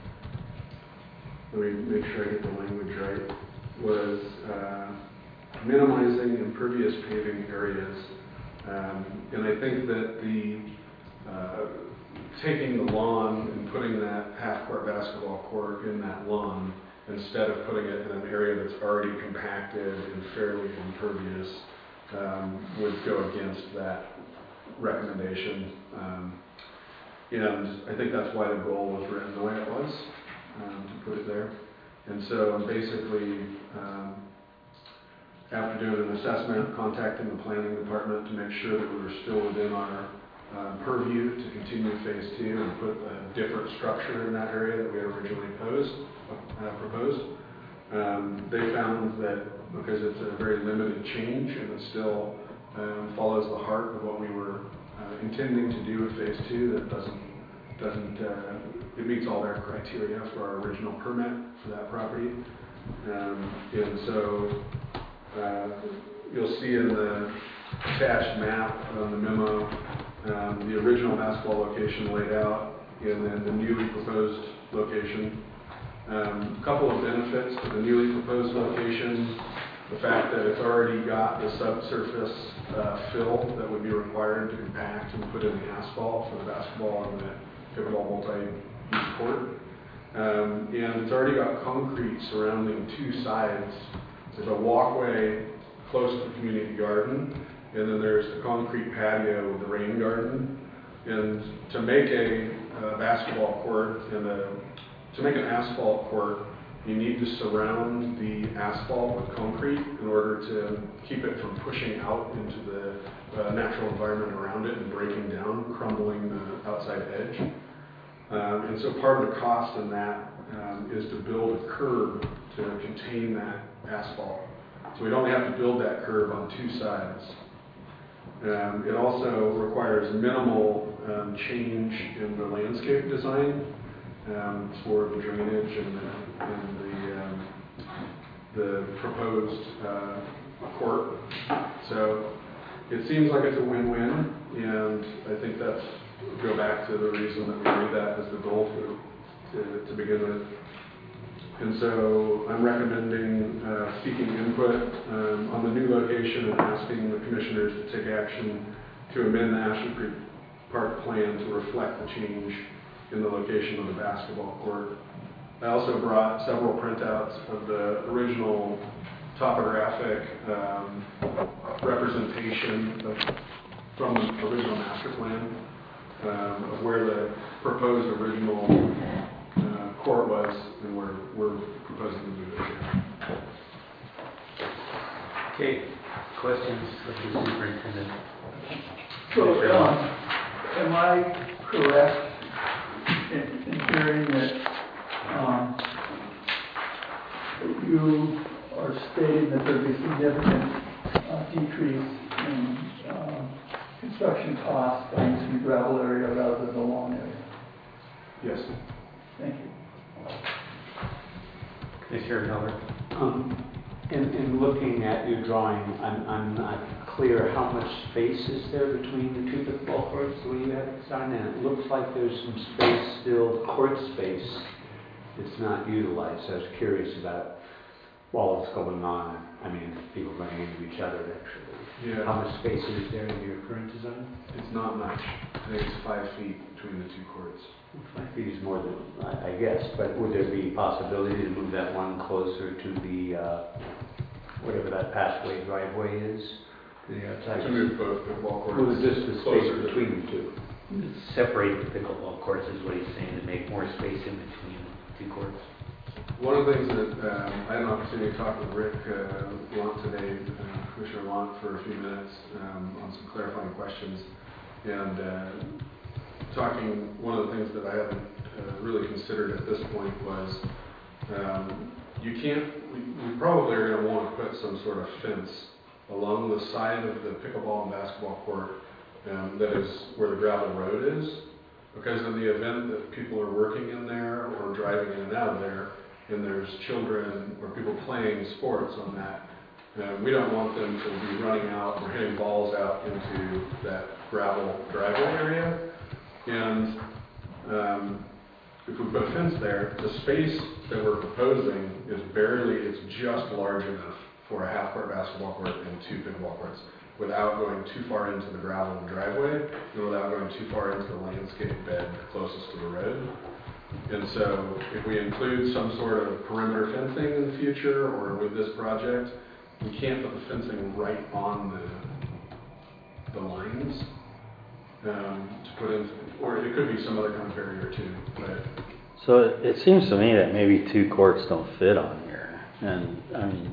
let me make sure I get the language right, was uh, minimizing impervious paving areas. Um, and I think that the uh, taking the lawn and putting that half-court basketball court in that lawn instead of putting it in an area that's already compacted and fairly impervious um, would go against that recommendation. Um, and I think that's why the goal was written the way it was, um, to put it there. And so basically, um, after doing an assessment, contacting the planning department to make sure that we were still within our um, purview to continue phase two and put a different structure in that area that we had originally posed, uh, proposed. Um, they found that because it's a very limited change and it still um, follows the heart of what we were uh, intending to do with phase two, that doesn't, doesn't uh, it meets all their criteria for our original permit for that property. Um, and so uh, you'll see in the attached map on the memo um, the original basketball location laid out and then the newly proposed location. Um, a couple of benefits to the newly proposed location: the fact that it's already got the subsurface uh, fill that would be required to compact and put in the asphalt for the basketball and the pickleball multi-use court. Um, and it's already got concrete surrounding two sides. There's a walkway close to the community garden, and then there's the concrete patio with the rain garden. And to make a uh, basketball court and a To make an asphalt court, you need to surround the asphalt with concrete in order to keep it from pushing out into the uh, natural environment around it and breaking down, crumbling the outside edge. Um, and so part of the cost in that um, is to build a curb to contain that asphalt. So we'd only have to build that curb on two sides. Um, it also requires minimal um, change in the landscape design Um, for the drainage and the, and the, um, the proposed uh, court. So it seems like it's a win-win, and I think that's go back to the reason that we made that as the goal to, to, to begin with. And so I'm recommending uh, seeking input um, on the new location and asking the commissioners to take action to amend the Ashland Creek Park plan to reflect the change in the location of the basketball court. I also brought several printouts of the original topographic um, representation of, from the original master plan um, of where the proposed original uh, court was, and where we're proposing to move it here.
Okay, questions of the superintendent?
So, um, am I correct in, in hearing that um, you are stating that there'll be significant uh, decrease in um, construction costs by using the gravel area rather than the lawn area?
Yes.
Thank you.
Commissioner Heller?
Um, in, in looking at your drawing, I'm, I'm not clear how much space is there between the two pickleball courts the way you have it designed, and it looks like there's some space still, court space, that's not utilized. So I was curious about while it's going on, I mean, people running into each other actually.
Yeah.
How much space is there in your current design?
It's not much. I think it's five feet between the two courts.
Five feet is more than, I, I guess, but would there be possibility to move that one closer to the, uh, whatever that passway driveway is? To the outside?
To move both pickleball courts.
Well, just the
closer
space
to-
between the two.
Separate the pickleball courts is what he's saying, to make more space in between the two courts.
One of the things that um, I had an opportunity to talk with Rick uh, Lant today, uh, Commissioner Lant, for a few minutes um, on some clarifying questions. And uh, talking, one of the things that I haven't uh, really considered at this point was um, you can't, we, we probably are going to want to put some sort of fence along the side of the pickleball and basketball court um, that is where the gravel road is. Because in the event that people are working in there or driving in and out of there, and there's children or people playing sports on that, uh, we don't want them to be running out or hitting balls out into that gravel driveway area. And um, if we put a fence there, the space that we're proposing is barely, it's just large enough for a half-court basketball court and two pickleball courts, without going too far into the gravel driveway and without going too far into the landscape bed closest to the road. And so if we include some sort of perimeter fencing in the future or with this project, we can't put the fencing right on the, the lines um, to put in, or it could be some other kind of barrier too. But
So it, it seems to me that maybe two courts don't fit on here. And I mean,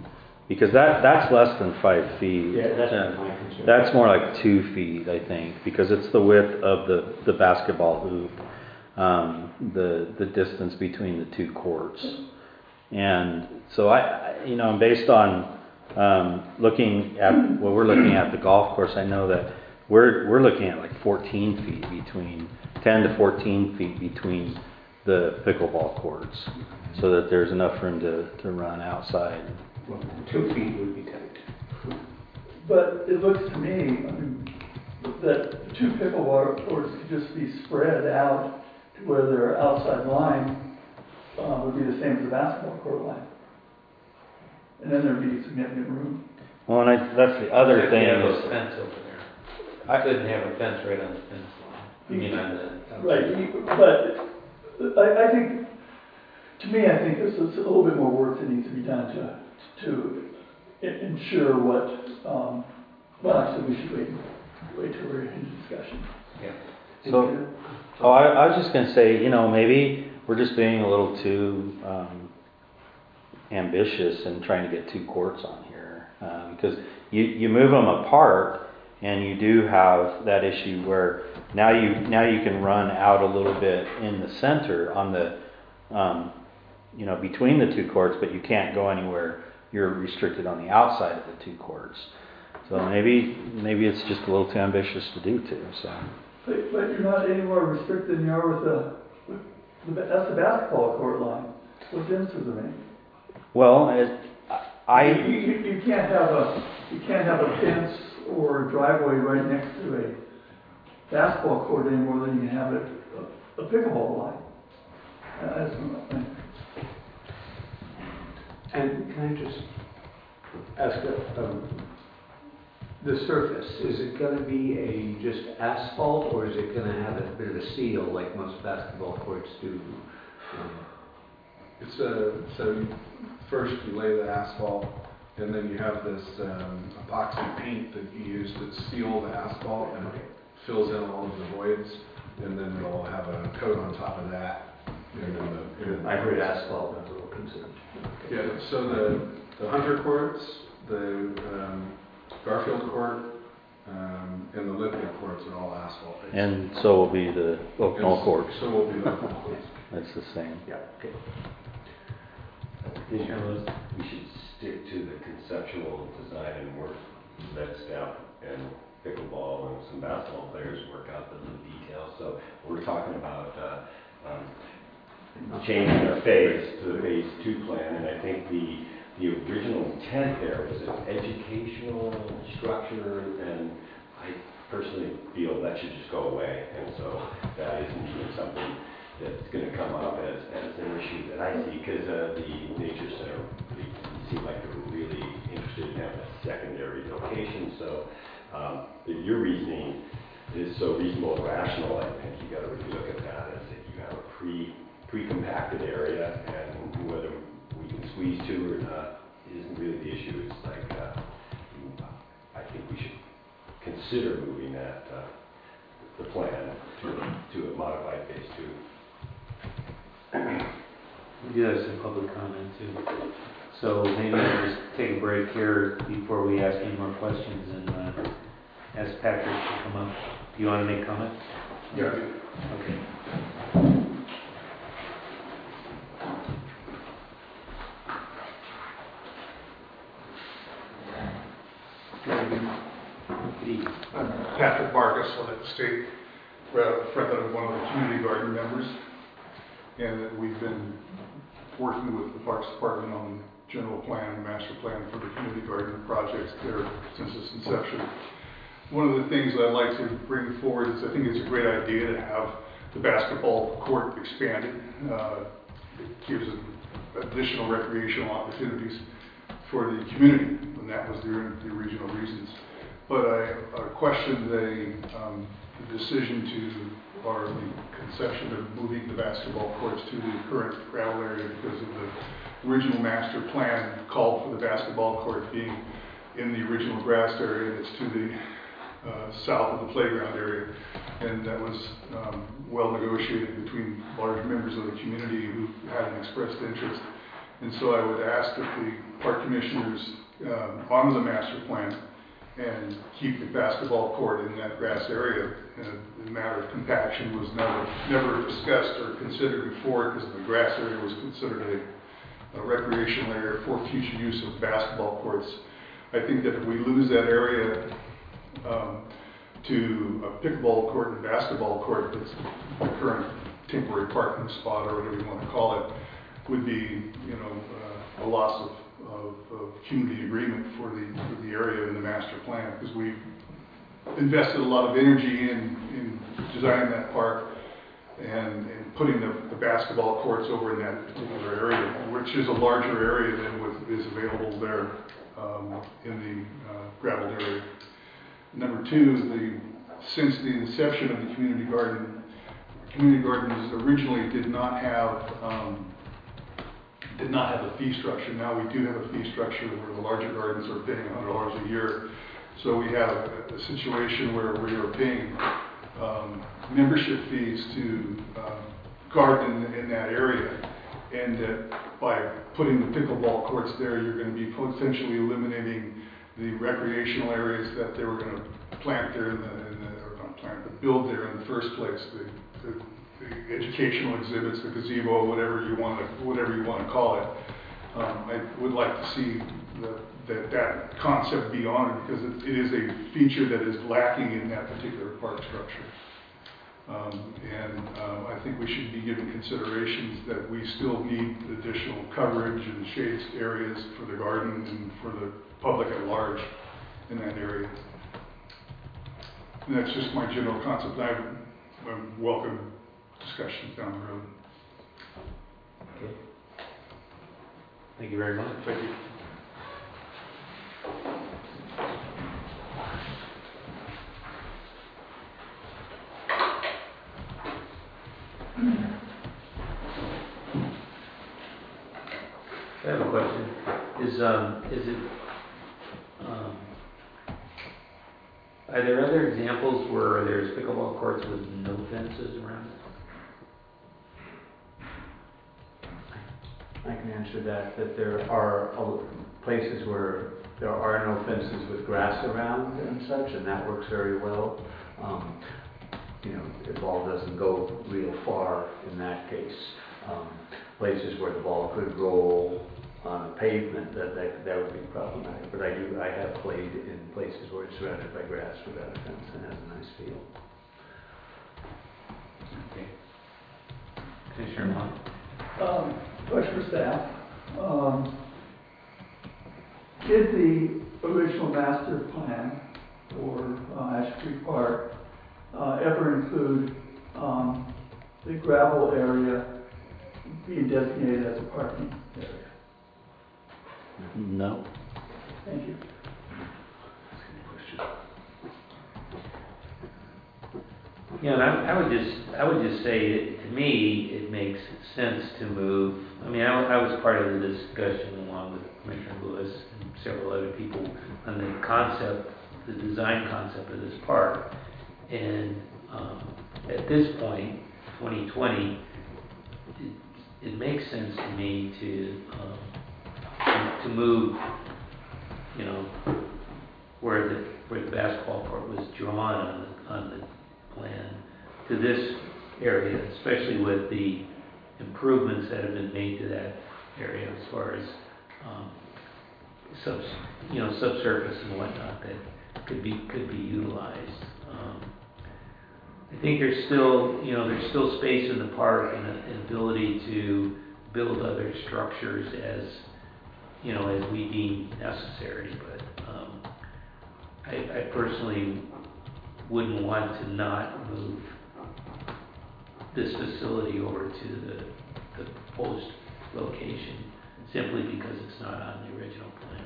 Because that, that's less than five feet.
Yeah, that's
Uh,
my concern.
That's more like two feet, I think, because it's the width of the, the basketball hoop, um, the, the distance between the two courts. And so I, I you know, based on, um, looking at, well, we're looking at the golf course, I know that we're, we're looking at like fourteen feet between, ten to fourteen feet between the pickleball courts, so that there's enough room to, to run outside.
Well, two feet would be tight.
But it looks to me, I mean, that the two pickleball courts could just be spread out to where their outside line uh, would be the same as the basketball court line. And then there'd be significant room.
Well, and I, that's the other
Except
thing
you have
is,
a fence over there. I couldn't have a fence right on the fence line. I mean, on the.
Right, you- but I, I think, to me, I think there's a little bit more work that needs to be done to, to en- ensure what, um, well, actually, we should wait, wait till we're in discussion.
Yeah.
so, oh, I, I was just gonna say, you know, maybe we're just being a little too, um, ambitious and trying to get two courts on here. Um, because you, you move them apart and you do have that issue where now you, now you can run out a little bit in the center on the, um, you know, between the two courts, but you can't go anywhere. You're restricted on the outside of the two courts. So maybe, maybe it's just a little too ambitious to do too, so.
But, but you're not any more restricted than you are with the, with the, that's the basketball court line. What difference does it make?
Well, it, I,
You, you, you can't have a, you can't have a fence or a driveway right next to a basketball court any more than you can have a, a, a pickleball line. Uh, That's what I think.
And can I just ask, uh, um, the surface, is it gonna be a just asphalt, or is it gonna have a bit of a seal like most basketball courts do? Um,
It's a, so you- first you lay the asphalt, and then you have this um, epoxy paint that you use to seal the asphalt and it fills in all of the voids, and then it'll have a coat on top of that. And then the, and then
I heard asphalt, I was a little concerned.
Yeah, so the, the Hunter courts, the um, Garfield court, um, and the Lithia courts are all asphalt based.
and so will be the Oaknall courts.
So will be the Oaknall courts.
That's the same.
Yeah, okay.
We should stick to the conceptual design and work that staff and pickleball and some basketball players work out the little details. So we're talking about uh, um, changing our phase to the phase two plan, and I think the the original intent there was an educational structure, and I personally feel that should just go away. And so that isn't even something that's going to come up as, as an issue that I see, because uh, the Nature Center, they seem like they're really interested in having a secondary location. So um, your reasoning is so reasonable and rational. I think you got to really look at that as if you have a pre pre-compacted area, and whether we can squeeze two or not isn't really the issue. It's like uh, I think we should consider moving that uh, the plan to, to a modified phase two.
We do have some public comment too. So maybe we'll just take a break here before we ask any more questions and uh, ask Patrick to come up. Do you want to make comment?
Yeah.
Okay.
I'm Patrick Marcus, Lynette State, representative of one of the community garden members, and we've been working with the Parks Department on the general plan, master plan for the community garden projects there since its inception. One of the things that I'd like to bring forward is I think it's a great idea to have the basketball court expanded. Uh, it gives additional recreational opportunities for the community, and that was the, the original reasons. But I, I question the, um, the decision to, or the conception of moving the basketball courts to the current gravel area, because of the original master plan called for the basketball court being in the original grass area that's to the uh, south of the playground area. And that was um, well negotiated between large members of the community who had an expressed interest. And so I would ask that the park commissioners um, onto the master plan and keep the basketball court in that grass area. And the matter of compaction was never, never discussed or considered before, because the grass area was considered a, a recreational area for future use of basketball courts. I think that if we lose that area um, to a pickleball court and basketball court, that's the current temporary parking spot or whatever you want to call it, would be, you know, uh, a loss of Of, of community agreement for the for the area in the master plan, because we've invested a lot of energy in, in designing that park and, and putting the, the basketball courts over in that particular area, which is a larger area than what is available there um, in the uh, gravel area. Number two, the since the inception of the community garden, community gardens originally did not have um, did not have a fee structure. Now we do have a fee structure where the larger gardens are paying one hundred dollars a year. So we have a, a situation where we are paying um, membership fees to um, garden in, in that area. And uh, by putting the pickleball courts there, you're going to be potentially eliminating the recreational areas that they were going to plant there, in the, in the, or not plant, but build there in the first place. The, the, the educational exhibits, the gazebo, whatever you want to, whatever you want to call it. Um, I would like to see the, that that concept be honored, because it, it is a feature that is lacking in that particular park structure. Um, and uh, I think we should be giving considerations that we still need additional coverage and shade areas for the garden and for the public at large in that area. And that's just my general concept. I, I welcome discussions down the road.
Okay. Thank you very much. Thank you. I have a question. Is um is it um are there other examples where there's pickleball courts with no fences around it?
I can answer that, that there are uh, places where there are no fences with grass around and such, and that works very well. Um, you know, the ball doesn't go real far in that case. Um, places where the ball could roll on the pavement, that, that that would be problematic. But I do, I have played in places where it's surrounded by grass without a fence and has a nice feel.
Okay. Commissioner Mott.
Um, question for staff. Um, did the original master plan for uh, Ash Creek Park uh, ever include um, the gravel area being designated as a parking area?
No.
Thank you.
Yeah, and I, I would just, I would just say, that to me, it makes sense to move. I mean, I, I was part of the discussion along with Commissioner Lewis and several other people on the concept, the design concept of this park. And um, at this point, twenty twenty, it, it makes sense to me to um, to move, you know, where the where the basketball court was drawn on the, on the plan to this area, especially with the improvements that have been made to that area as far as um, sub, you know, subsurface and whatnot that could be could be utilized. Um, I think there's still, you know, there's still space in the park and an ability to build other structures as, you know, as we deem necessary. But um, I, I personally wouldn't want to not move this facility over to the, the proposed location simply because it's not on the original plan.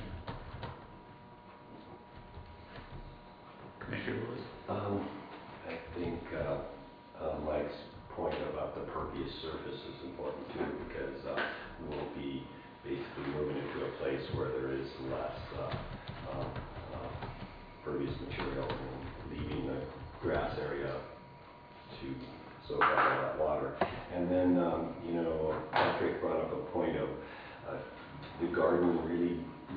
Commissioner Lewis?
Um, I think uh, uh, Mike's point about the pervious surface is important too, because uh, we'll be basically moving into a place where there is less uh, uh, uh, pervious material and leaving the grass area to soak up all that water. And then, um, you know, Patrick brought up a point of uh, the garden really needs a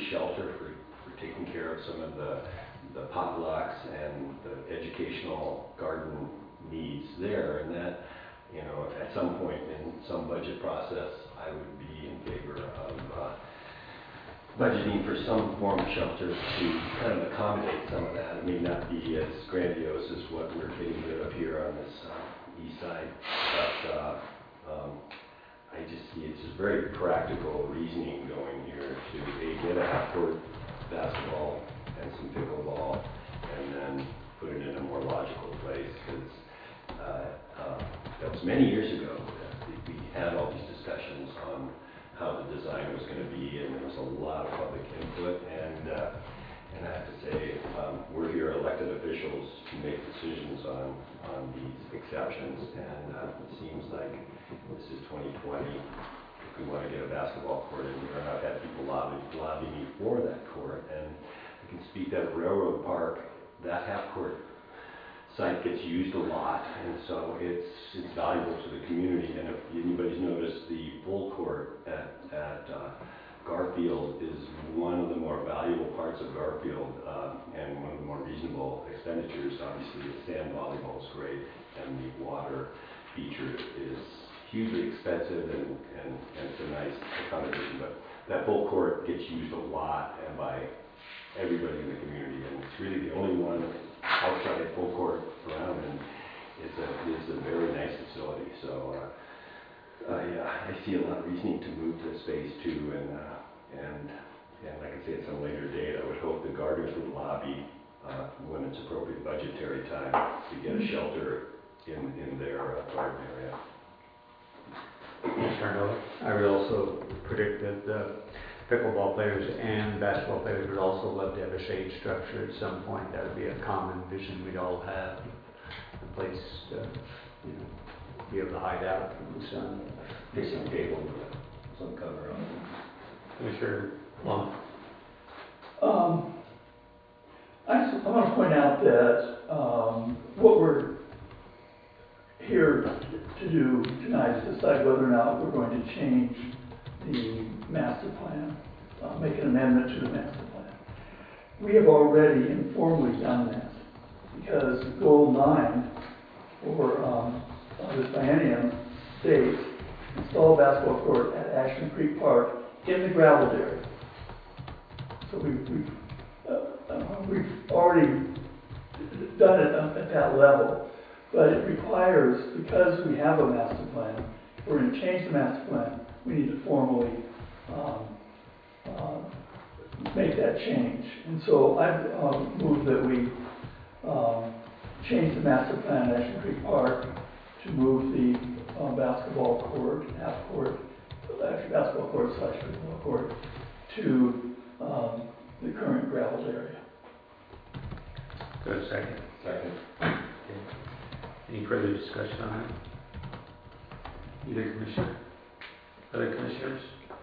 shelter for, for taking care of some of the, the potlucks and the educational garden needs there, and that, you know, at some point in some budget process, I would be in favor of uh, budgeting for some form of shelter to kind of accommodate some of that. It may not be as grandiose as what we're getting rid of here on this uh, east side, but uh, um, I just see it's just very practical reasoning going here to A, get a half-court basketball and some pickleball, and then put it in a more logical place, because uh, uh, that was many years ago that we had all these discussions on how the design was going to be, and there was a lot of public input, and uh, and I have to say, um, we're here elected officials to make decisions on, on these exceptions, and uh, it seems like this is twenty twenty. If we want to get a basketball court in here, I've had people lobby, lobby me for that court, and I can speak that at Railroad Park, that half-court site gets used a lot, and so it's it's valuable to the community. And if anybody's noticed, the full court at, at uh, Garfield is one of the more valuable parts of Garfield, uh, and one of the more reasonable expenditures. Obviously, the sand volleyball is great, and the water feature is hugely expensive, and, and, and it's a nice accommodation. But that full court gets used a lot, and by everybody in the community, and it's really the only one outside full court around, and it's a it's a very nice facility. So uh, I uh, I see a lot of reasoning to move to space too, and uh, and and like I say, at some later date, I would hope the gardeners would lobby uh, when it's appropriate budgetary time to get a shelter in in their uh, garden area.
I would also predict that the pickleball players and basketball players would also love to have a shade structure at some point. That would be a common vision we'd all have, a place to, you know, be able to hide out from the sun.
Take some table with some cover on it.
Commissioner Long.
Um, I just, I want to point out that um, what we're here to do tonight is decide whether or not we're going to change the master plan, uh, make an amendment to the master plan. We have already informally done that, because goal nine for um, uh, this biennium states install a basketball court at Ashland Creek Park in the gravel area. So we've, we've, uh, uh, we've already done it at that level, but it requires, because we have a master plan, if we're going to change the master plan, we need to formally um, uh, make that change. And so I've um, moved that we um, change the master plan at Ashland Creek Park to move the uh, basketball court, half court, actually basketball court slash pickleball court, to um, the current gravel area.
Good, second.
Second.
Okay. Any further discussion on that? Either commissioner? Other commissioners?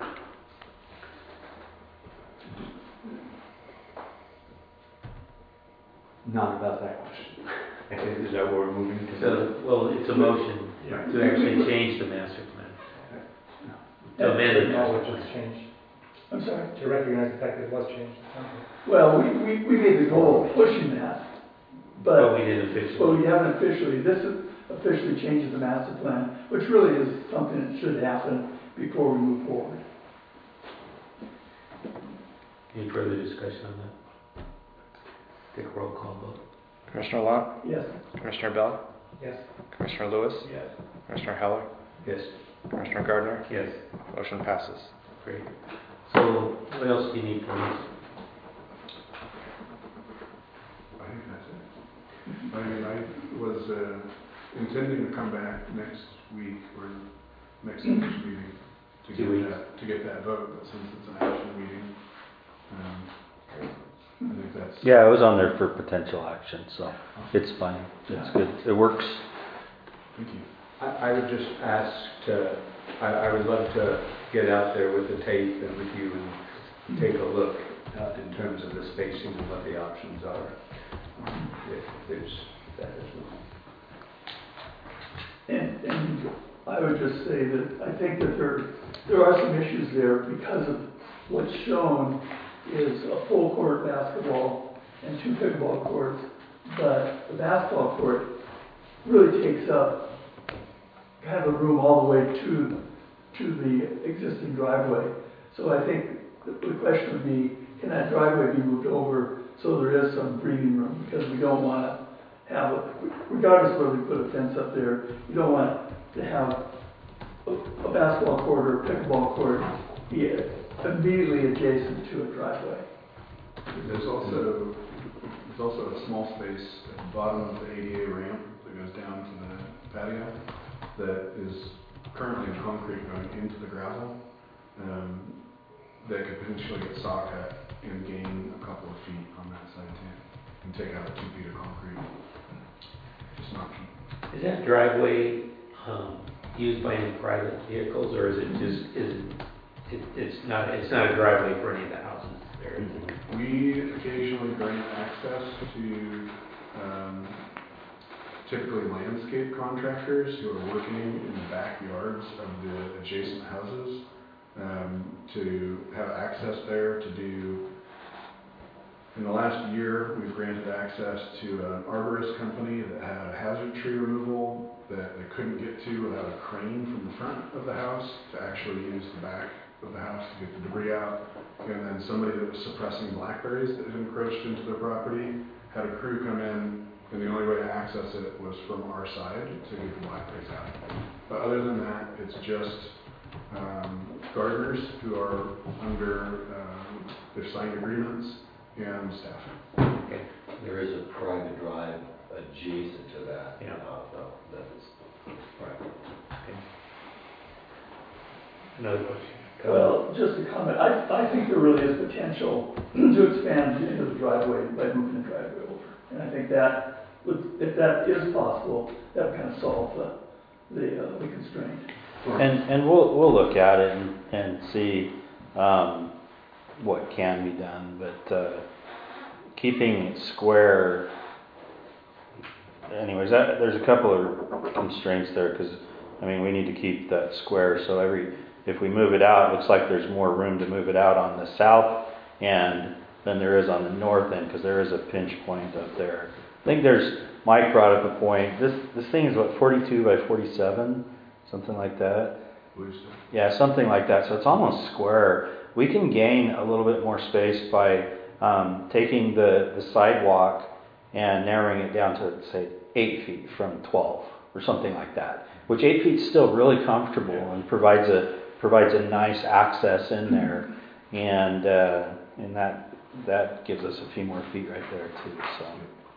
Not about that question. Is that what we're moving to?
So, well, it's a motion
Yeah.
to actually change the master plan. To amend the master
Acknowledge it's
plan.
changed,
I'm sorry?
to recognize the fact that it was changed.
Well, we, we, we made the goal of pushing that,
But
but,
we didn't officially.
but we haven't officially, this is officially changes the master plan, which really is something that should happen before we move forward.
Any further discussion on that? Take a roll call vote.
Commissioner Lott,
Yes.
Commissioner Bell,
Yes.
Commissioner Lewis,
Yes.
Commissioner Heller,
Yes.
Commissioner Gardner.
Yes.
Motion passes.
Great. So what else do you need from us?
I think that's it. I mean, I was uh, intending to come back next week or next week's meeting to
Two
get
weeks.
that, to get that vote, but since it's an action meeting, um, I think that's.
Yeah, it was on there for potential action, so it's fine. It's good. It works.
Thank you.
I, I would just ask to, I, I would love to get out there with the tape and with you and take a look uh, in terms of the spacing and what the options are. Um, if there's that as well.
And, and I would just say that I think that there, there are some issues there because of what's shown is a full court basketball and two pickleball courts, but the basketball court really takes up kind of a room all the way to, to the existing driveway. So I think the, the question would be, can that driveway be moved over so there is some breathing room? Because we don't want to have, a, regardless of whether we put a fence up there, you don't want to have a, a basketball court or a pickleball court be immediately adjacent to a driveway.
There's also, there's also a small space at the bottom of the A D A ramp that goes down to the patio that is currently in concrete going into the gravel. Um, that could potentially get saw cut and gain a couple of feet on that side too, and take out two feet of concrete. Just an option.
Is that driveway um, used by any private vehicles, or is it just is it, it, it's not it's not a driveway for any of the houses there? Is it?
We occasionally grant access to um, typically landscape contractors who are working in the backyards of the adjacent houses um, to have access there to do. In the last year, we've granted access to an arborist company that had a hazard tree removal that they couldn't get to without a crane from the front of the house to actually use the back of the house to get the debris out. And then somebody that was suppressing blackberries that had encroached into their property had a crew come in, and the only way to access it was from our side to get the blackberries out. But other than that, it's just um, gardeners who are under, um, they've signed agreements, and staff.
Okay.
There is a private drive adjacent to that.
Yeah.
Uh, though, that is private.
Okay. Another question.
Well, just a comment. I, I think there really is potential to expand into the driveway by moving the driveway over. And I think that would, if that is possible, that would kind of solve the, the, uh, the constraint.
And, and we'll, we'll look at it and, and see, um, what can be done, but, uh, keeping it square, anyways, that, there's a couple of constraints there, because, I mean, we need to keep that square, so every, if we move it out, it looks like there's more room to move it out on the south end than there is on the north end, because there is a pinch point up there. I think there's, Mike brought up a point, this, this thing is what, forty-two by forty-seven, something like that? Yeah, something like that, so it's almost square. We can gain a little bit more space by um, taking the, the sidewalk and narrowing it down to, say, eight feet from twelve, or something like that. Which eight feet is still really comfortable and provides a provides a nice access in there, and uh, and that that gives us a few more feet right there too. So.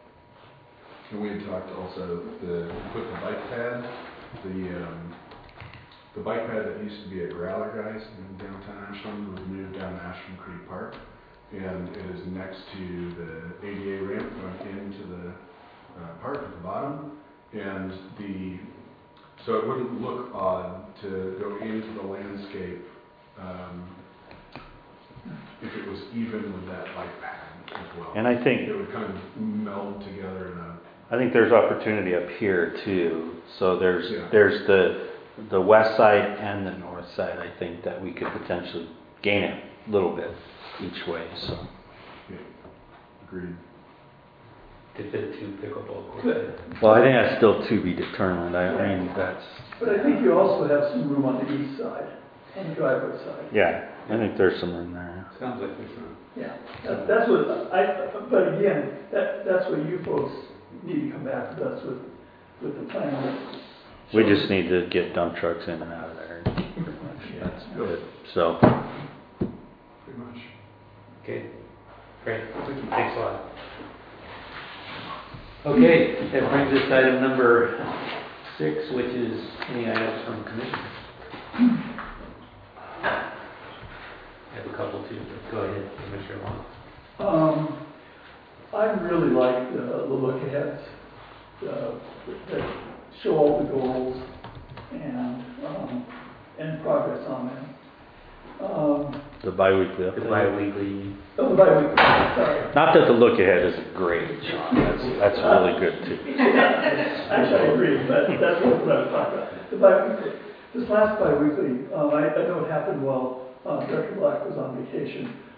And we had talked also the put the bike pad, the um, the bike pad that used to be at Growler Guys in downtown Ashland was moved down to Ashland Creek Park, and it is next to the A D A ramp going into the uh, park at the bottom, and the so it wouldn't look odd to go into the landscape um, if it was even with that bike pad as well.
And I think
it would kind of meld together in a.
I think there's opportunity up here too. So there's
Yeah.
there's the the west side and the north side. I think that we could potentially gain it a little bit each way. So.
Yeah. Agreed.
To fit two pickleball courts.
Well, I think that's still to be determined. I, I mean, that's.
But I think you also have some room on the east side, on the driveway side.
Yeah, I think there's some room there.
Sounds like there's some.
Yeah, that, that's what I, but again, that, that's what you folks need to come back with us with, with the plan.
We just need to get dump trucks in and out of there. That's good. So.
Pretty much.
Okay, great. Thanks a lot. Okay, that brings us to item number six, which is any items from commission. I have a couple too, but go ahead, Commissioner Long.
Um, I really like the, the look aheads, uh, that show all the goals and, um, and progress on them. Um,
The bi-weekly
The
update.
bi-weekly.
oh, the bi-weekly, sorry.
Not that the look ahead isn't great, John. That's, that's really good too.
Yeah, actually, I agree, but that's what I was talking about. The bi-weekly, this last bi-weekly, um, I, I know it happened while uh, Director Black was on vacation,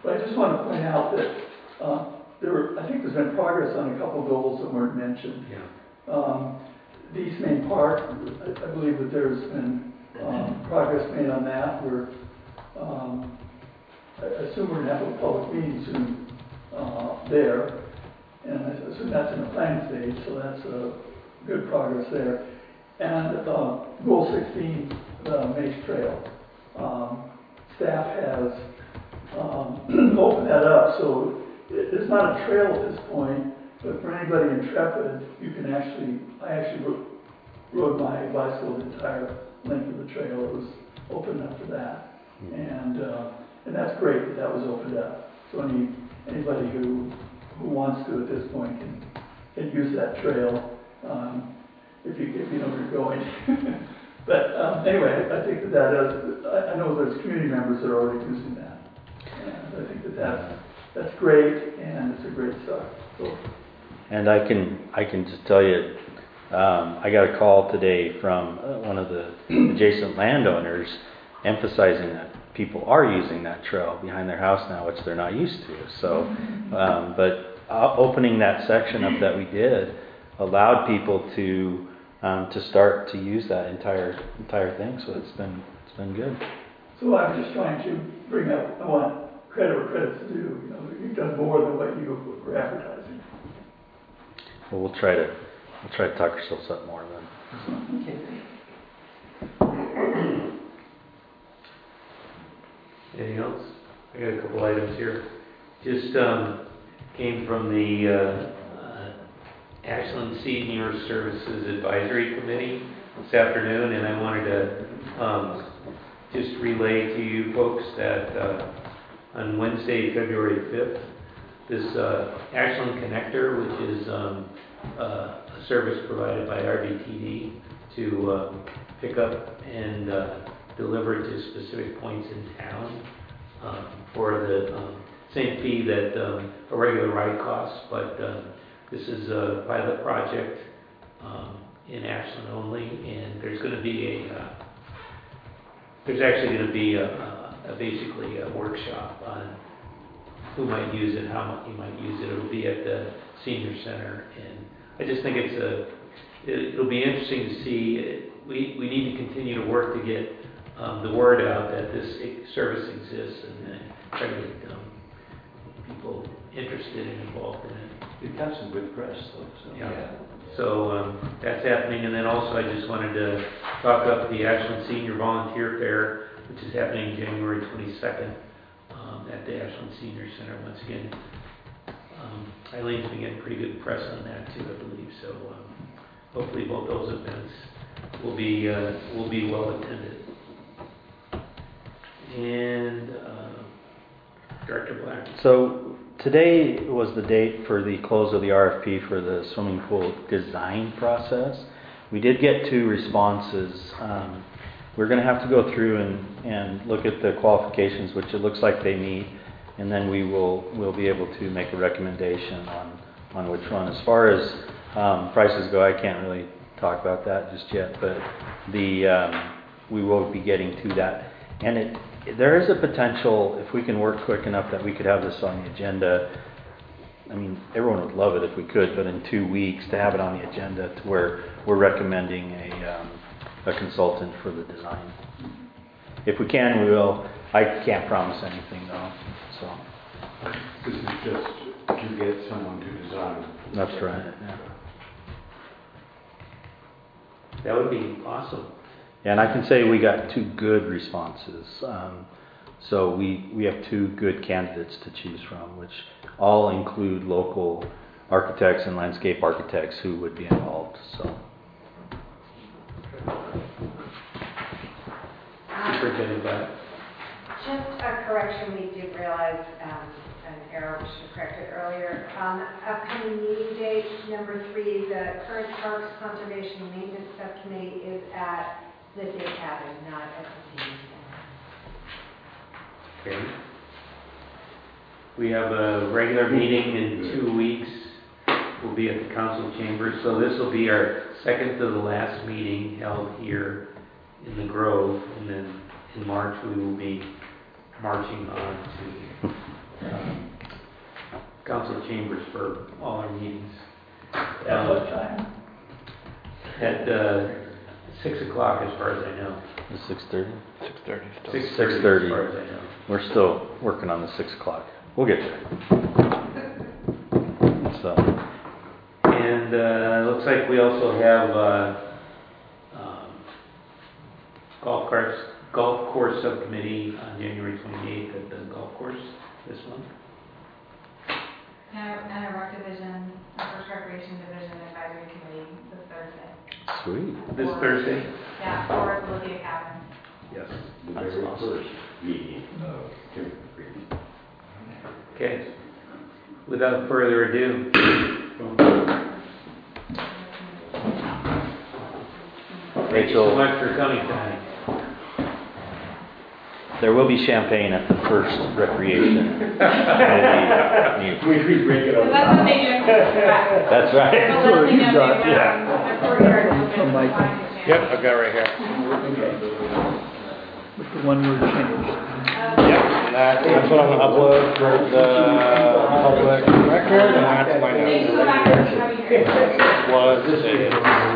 But I just want to point out that, uh, there were, I think there's been progress on a couple goals that weren't mentioned.
Yeah.
Um, the East Main Park, I, I believe that there's been, um, progress made on that. We're, um, I assume we're gonna have a public meeting soon, uh, there. And I assume that's in the planning stage, so that's, uh, good progress there. And, uh, goal sixteen, the Mace Trail, um, staff has, um, opened that up, so it, it's not a trail at this point, but for anybody intrepid, you can actually, I actually rode, rode my bicycle the entire length of the trail. It was opened up for that. And, uh, and that's great that that was opened up. So any, anybody who, who wants to at this point can, can use that trail, um, if you, if you know where you're going. But, um, anyway, I think that that is, I, I know there's community members that are already using that. And I think that that's, that's great, and it's a great start. So,
And I can, I can just tell you, um, I got a call today from uh, one of the adjacent landowners emphasizing that people are using that trail behind their house now, which they're not used to. So, um, but uh, opening that section up that we did allowed people to um, to start to use that entire entire thing. So it's been it's been good.
So I'm just trying to bring up, I want credit where credit's due. You know, you've done more than what you were advertising.
Well, we'll try to we'll try to talk ourselves up more then.
Anything else? I got a couple items here. Just um, came from the uh, uh, Ashland Senior Services Advisory Committee this afternoon, and I wanted to um, just relay to you folks that uh, on Wednesday, February fifth, this uh, Ashland Connector, which is um, uh, a service provided by R B T D to uh, pick up and uh, deliver to specific points in town um, for the um, same fee that um, a regular ride costs, but um, this is a pilot project um, in Ashland only, and there's going to be a uh, there's actually going to be a, a, a basically a workshop on who might use it, how much you might use it. It'll be at the senior center, and I just think it's a it, it'll be interesting to see. We we need to continue to work to get um, the word out that this service exists, and uh, try to get um, people interested and involved in it.
You've got some good press, though. So.
Yeah.
Yeah.
So um, that's happening, and then also I just wanted to talk up the Ashland Senior Volunteer Fair, which is happening January twenty-second um, at the Ashland Senior Center. Once again, um, Eileen's been getting pretty good press on that too, I believe. So um, hopefully both those events will be uh, will be well attended. And uh, Director Black.
So today was the date for the close of the R F P for the swimming pool design process. We did get two responses. Um, we're going to have to go through and, and look at the qualifications, which it looks like they meet, and then we will we'll be able to make a recommendation on, on which one. As far as um, prices go, I can't really talk about that just yet, but the um, we will be getting to that. And it there is a potential, if we can work quick enough, that we could have this on the agenda. I mean, everyone would love it if we could, but in two weeks to have it on the agenda to where we're recommending a, um, a consultant for the design. If we can, we will. I can't promise anything though. So
This is just to get someone to design.
that's right. Yeah.
That would be awesome.
And I can say we got two good responses. Um, so we, we have two good candidates to choose from, which all include local architects and landscape architects who would be involved. So.
Superintendent Black.
Just a correction, we did realize um, an error, we should have corrected earlier. Um, upcoming meeting date, number three, the current Parks Conservation and Maintenance Subcommittee is at the Day Cabin, not at the senior center.
Okay. We have a regular meeting in two weeks. We'll be at the council chambers. So this will be our second to the last meeting held here in the Grove. And then in March we will be marching on to um, council chambers for all our meetings.
At what time?
At, uh, six o'clock as far as I know.
Six thirty?
Six thirty.
Six
Six
thirty
thirty.
as far as I know.
We're still working on the six o'clock. We'll get there. So,
And, uh, looks like we also have, uh, um, golf course, golf course subcommittee on January twenty-eighth at the golf course this month.
And our, and our rec division, our first recreation division advisory committee this Thursday.
sweet.
This
Or-
Thursday?
Yeah, or at Lithia Cabin.
Yes.
The
That's
very
awesome.
first meeting of Timber Creek.
Okay. Without further ado. Thank you so
Rachel,
much for coming tonight.
there will be champagne at the first recreation committee
We
meeting.
we break it
So
up.
that's what they do.
That's right.
They'll let me know
got-
they've, um, their courtyard is open,
From Michael.
wine and
Yep,
champagne.
I've got it right here.
With the one word change.
Yep, and that, that's what I'm gonna upload for the public record, and that's my
Thanks so
notes.
much for having me here.
Was it?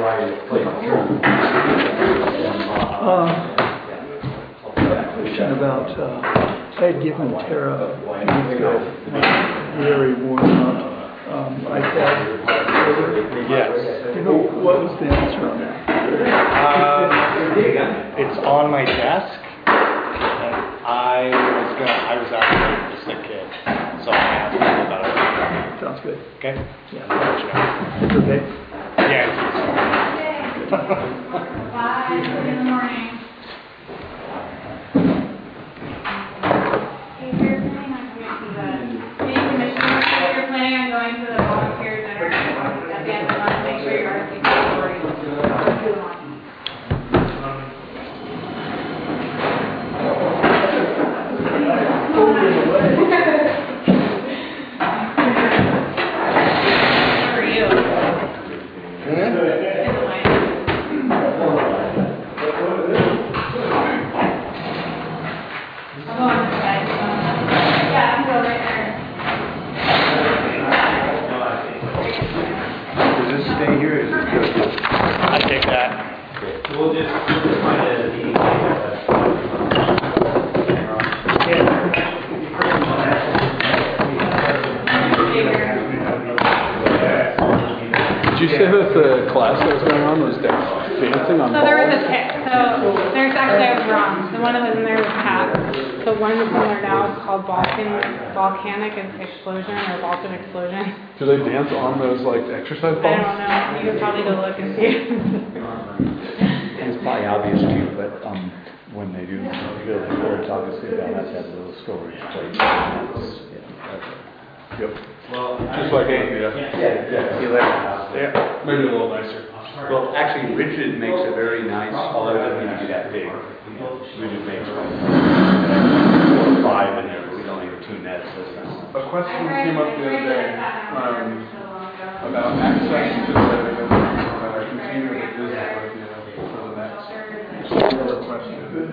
Um, question about, uh, I had given Tara a very worn out, um, iPad.
Yes.
You know, what was the answer on that?
Um, it's on my desk. I was gonna, I was actually a sick kid, so I asked him about it.
Sounds good.
Okay?
Yeah.
I'll let you know.
It's okay.
Yeah.
Bye, in the morning. Hey, if you're planning on coming to the city commissioners, if you're planning on going to the volunteer dinner at the end of the month, make sure you're R S V P already. For you. In the line. I'm going to the side. Yeah, I'm going right there.
Does this stay here, or is it good?
I take that.
We'll just, we'll just find a meeting.
Did you say that the class that was going on was dancing on
So there was a pit, so there's actually, I was wrong, the one that was in there was Pat. The one that's in there now is called Balkan, Volcanic Explosion or Balkan Explosion.
Do they dance on those like exercise
I
balls?
don't know, you could probably go look and see.
It's probably obvious to you, but, um, when they do build the courts, obviously they'll have to have a little storage place.
Yep.
Well,
Just like Olympia.
Yeah, yeah.
See you later. Yeah.
Maybe a little nicer.
Well, actually, Richard makes a very nice, although it doesn't have to be that big. Richard makes like four or five in there, but we don't need two nets.
A question came up the other day, um, about access to the, uh, container that is with you for the next, sort of question.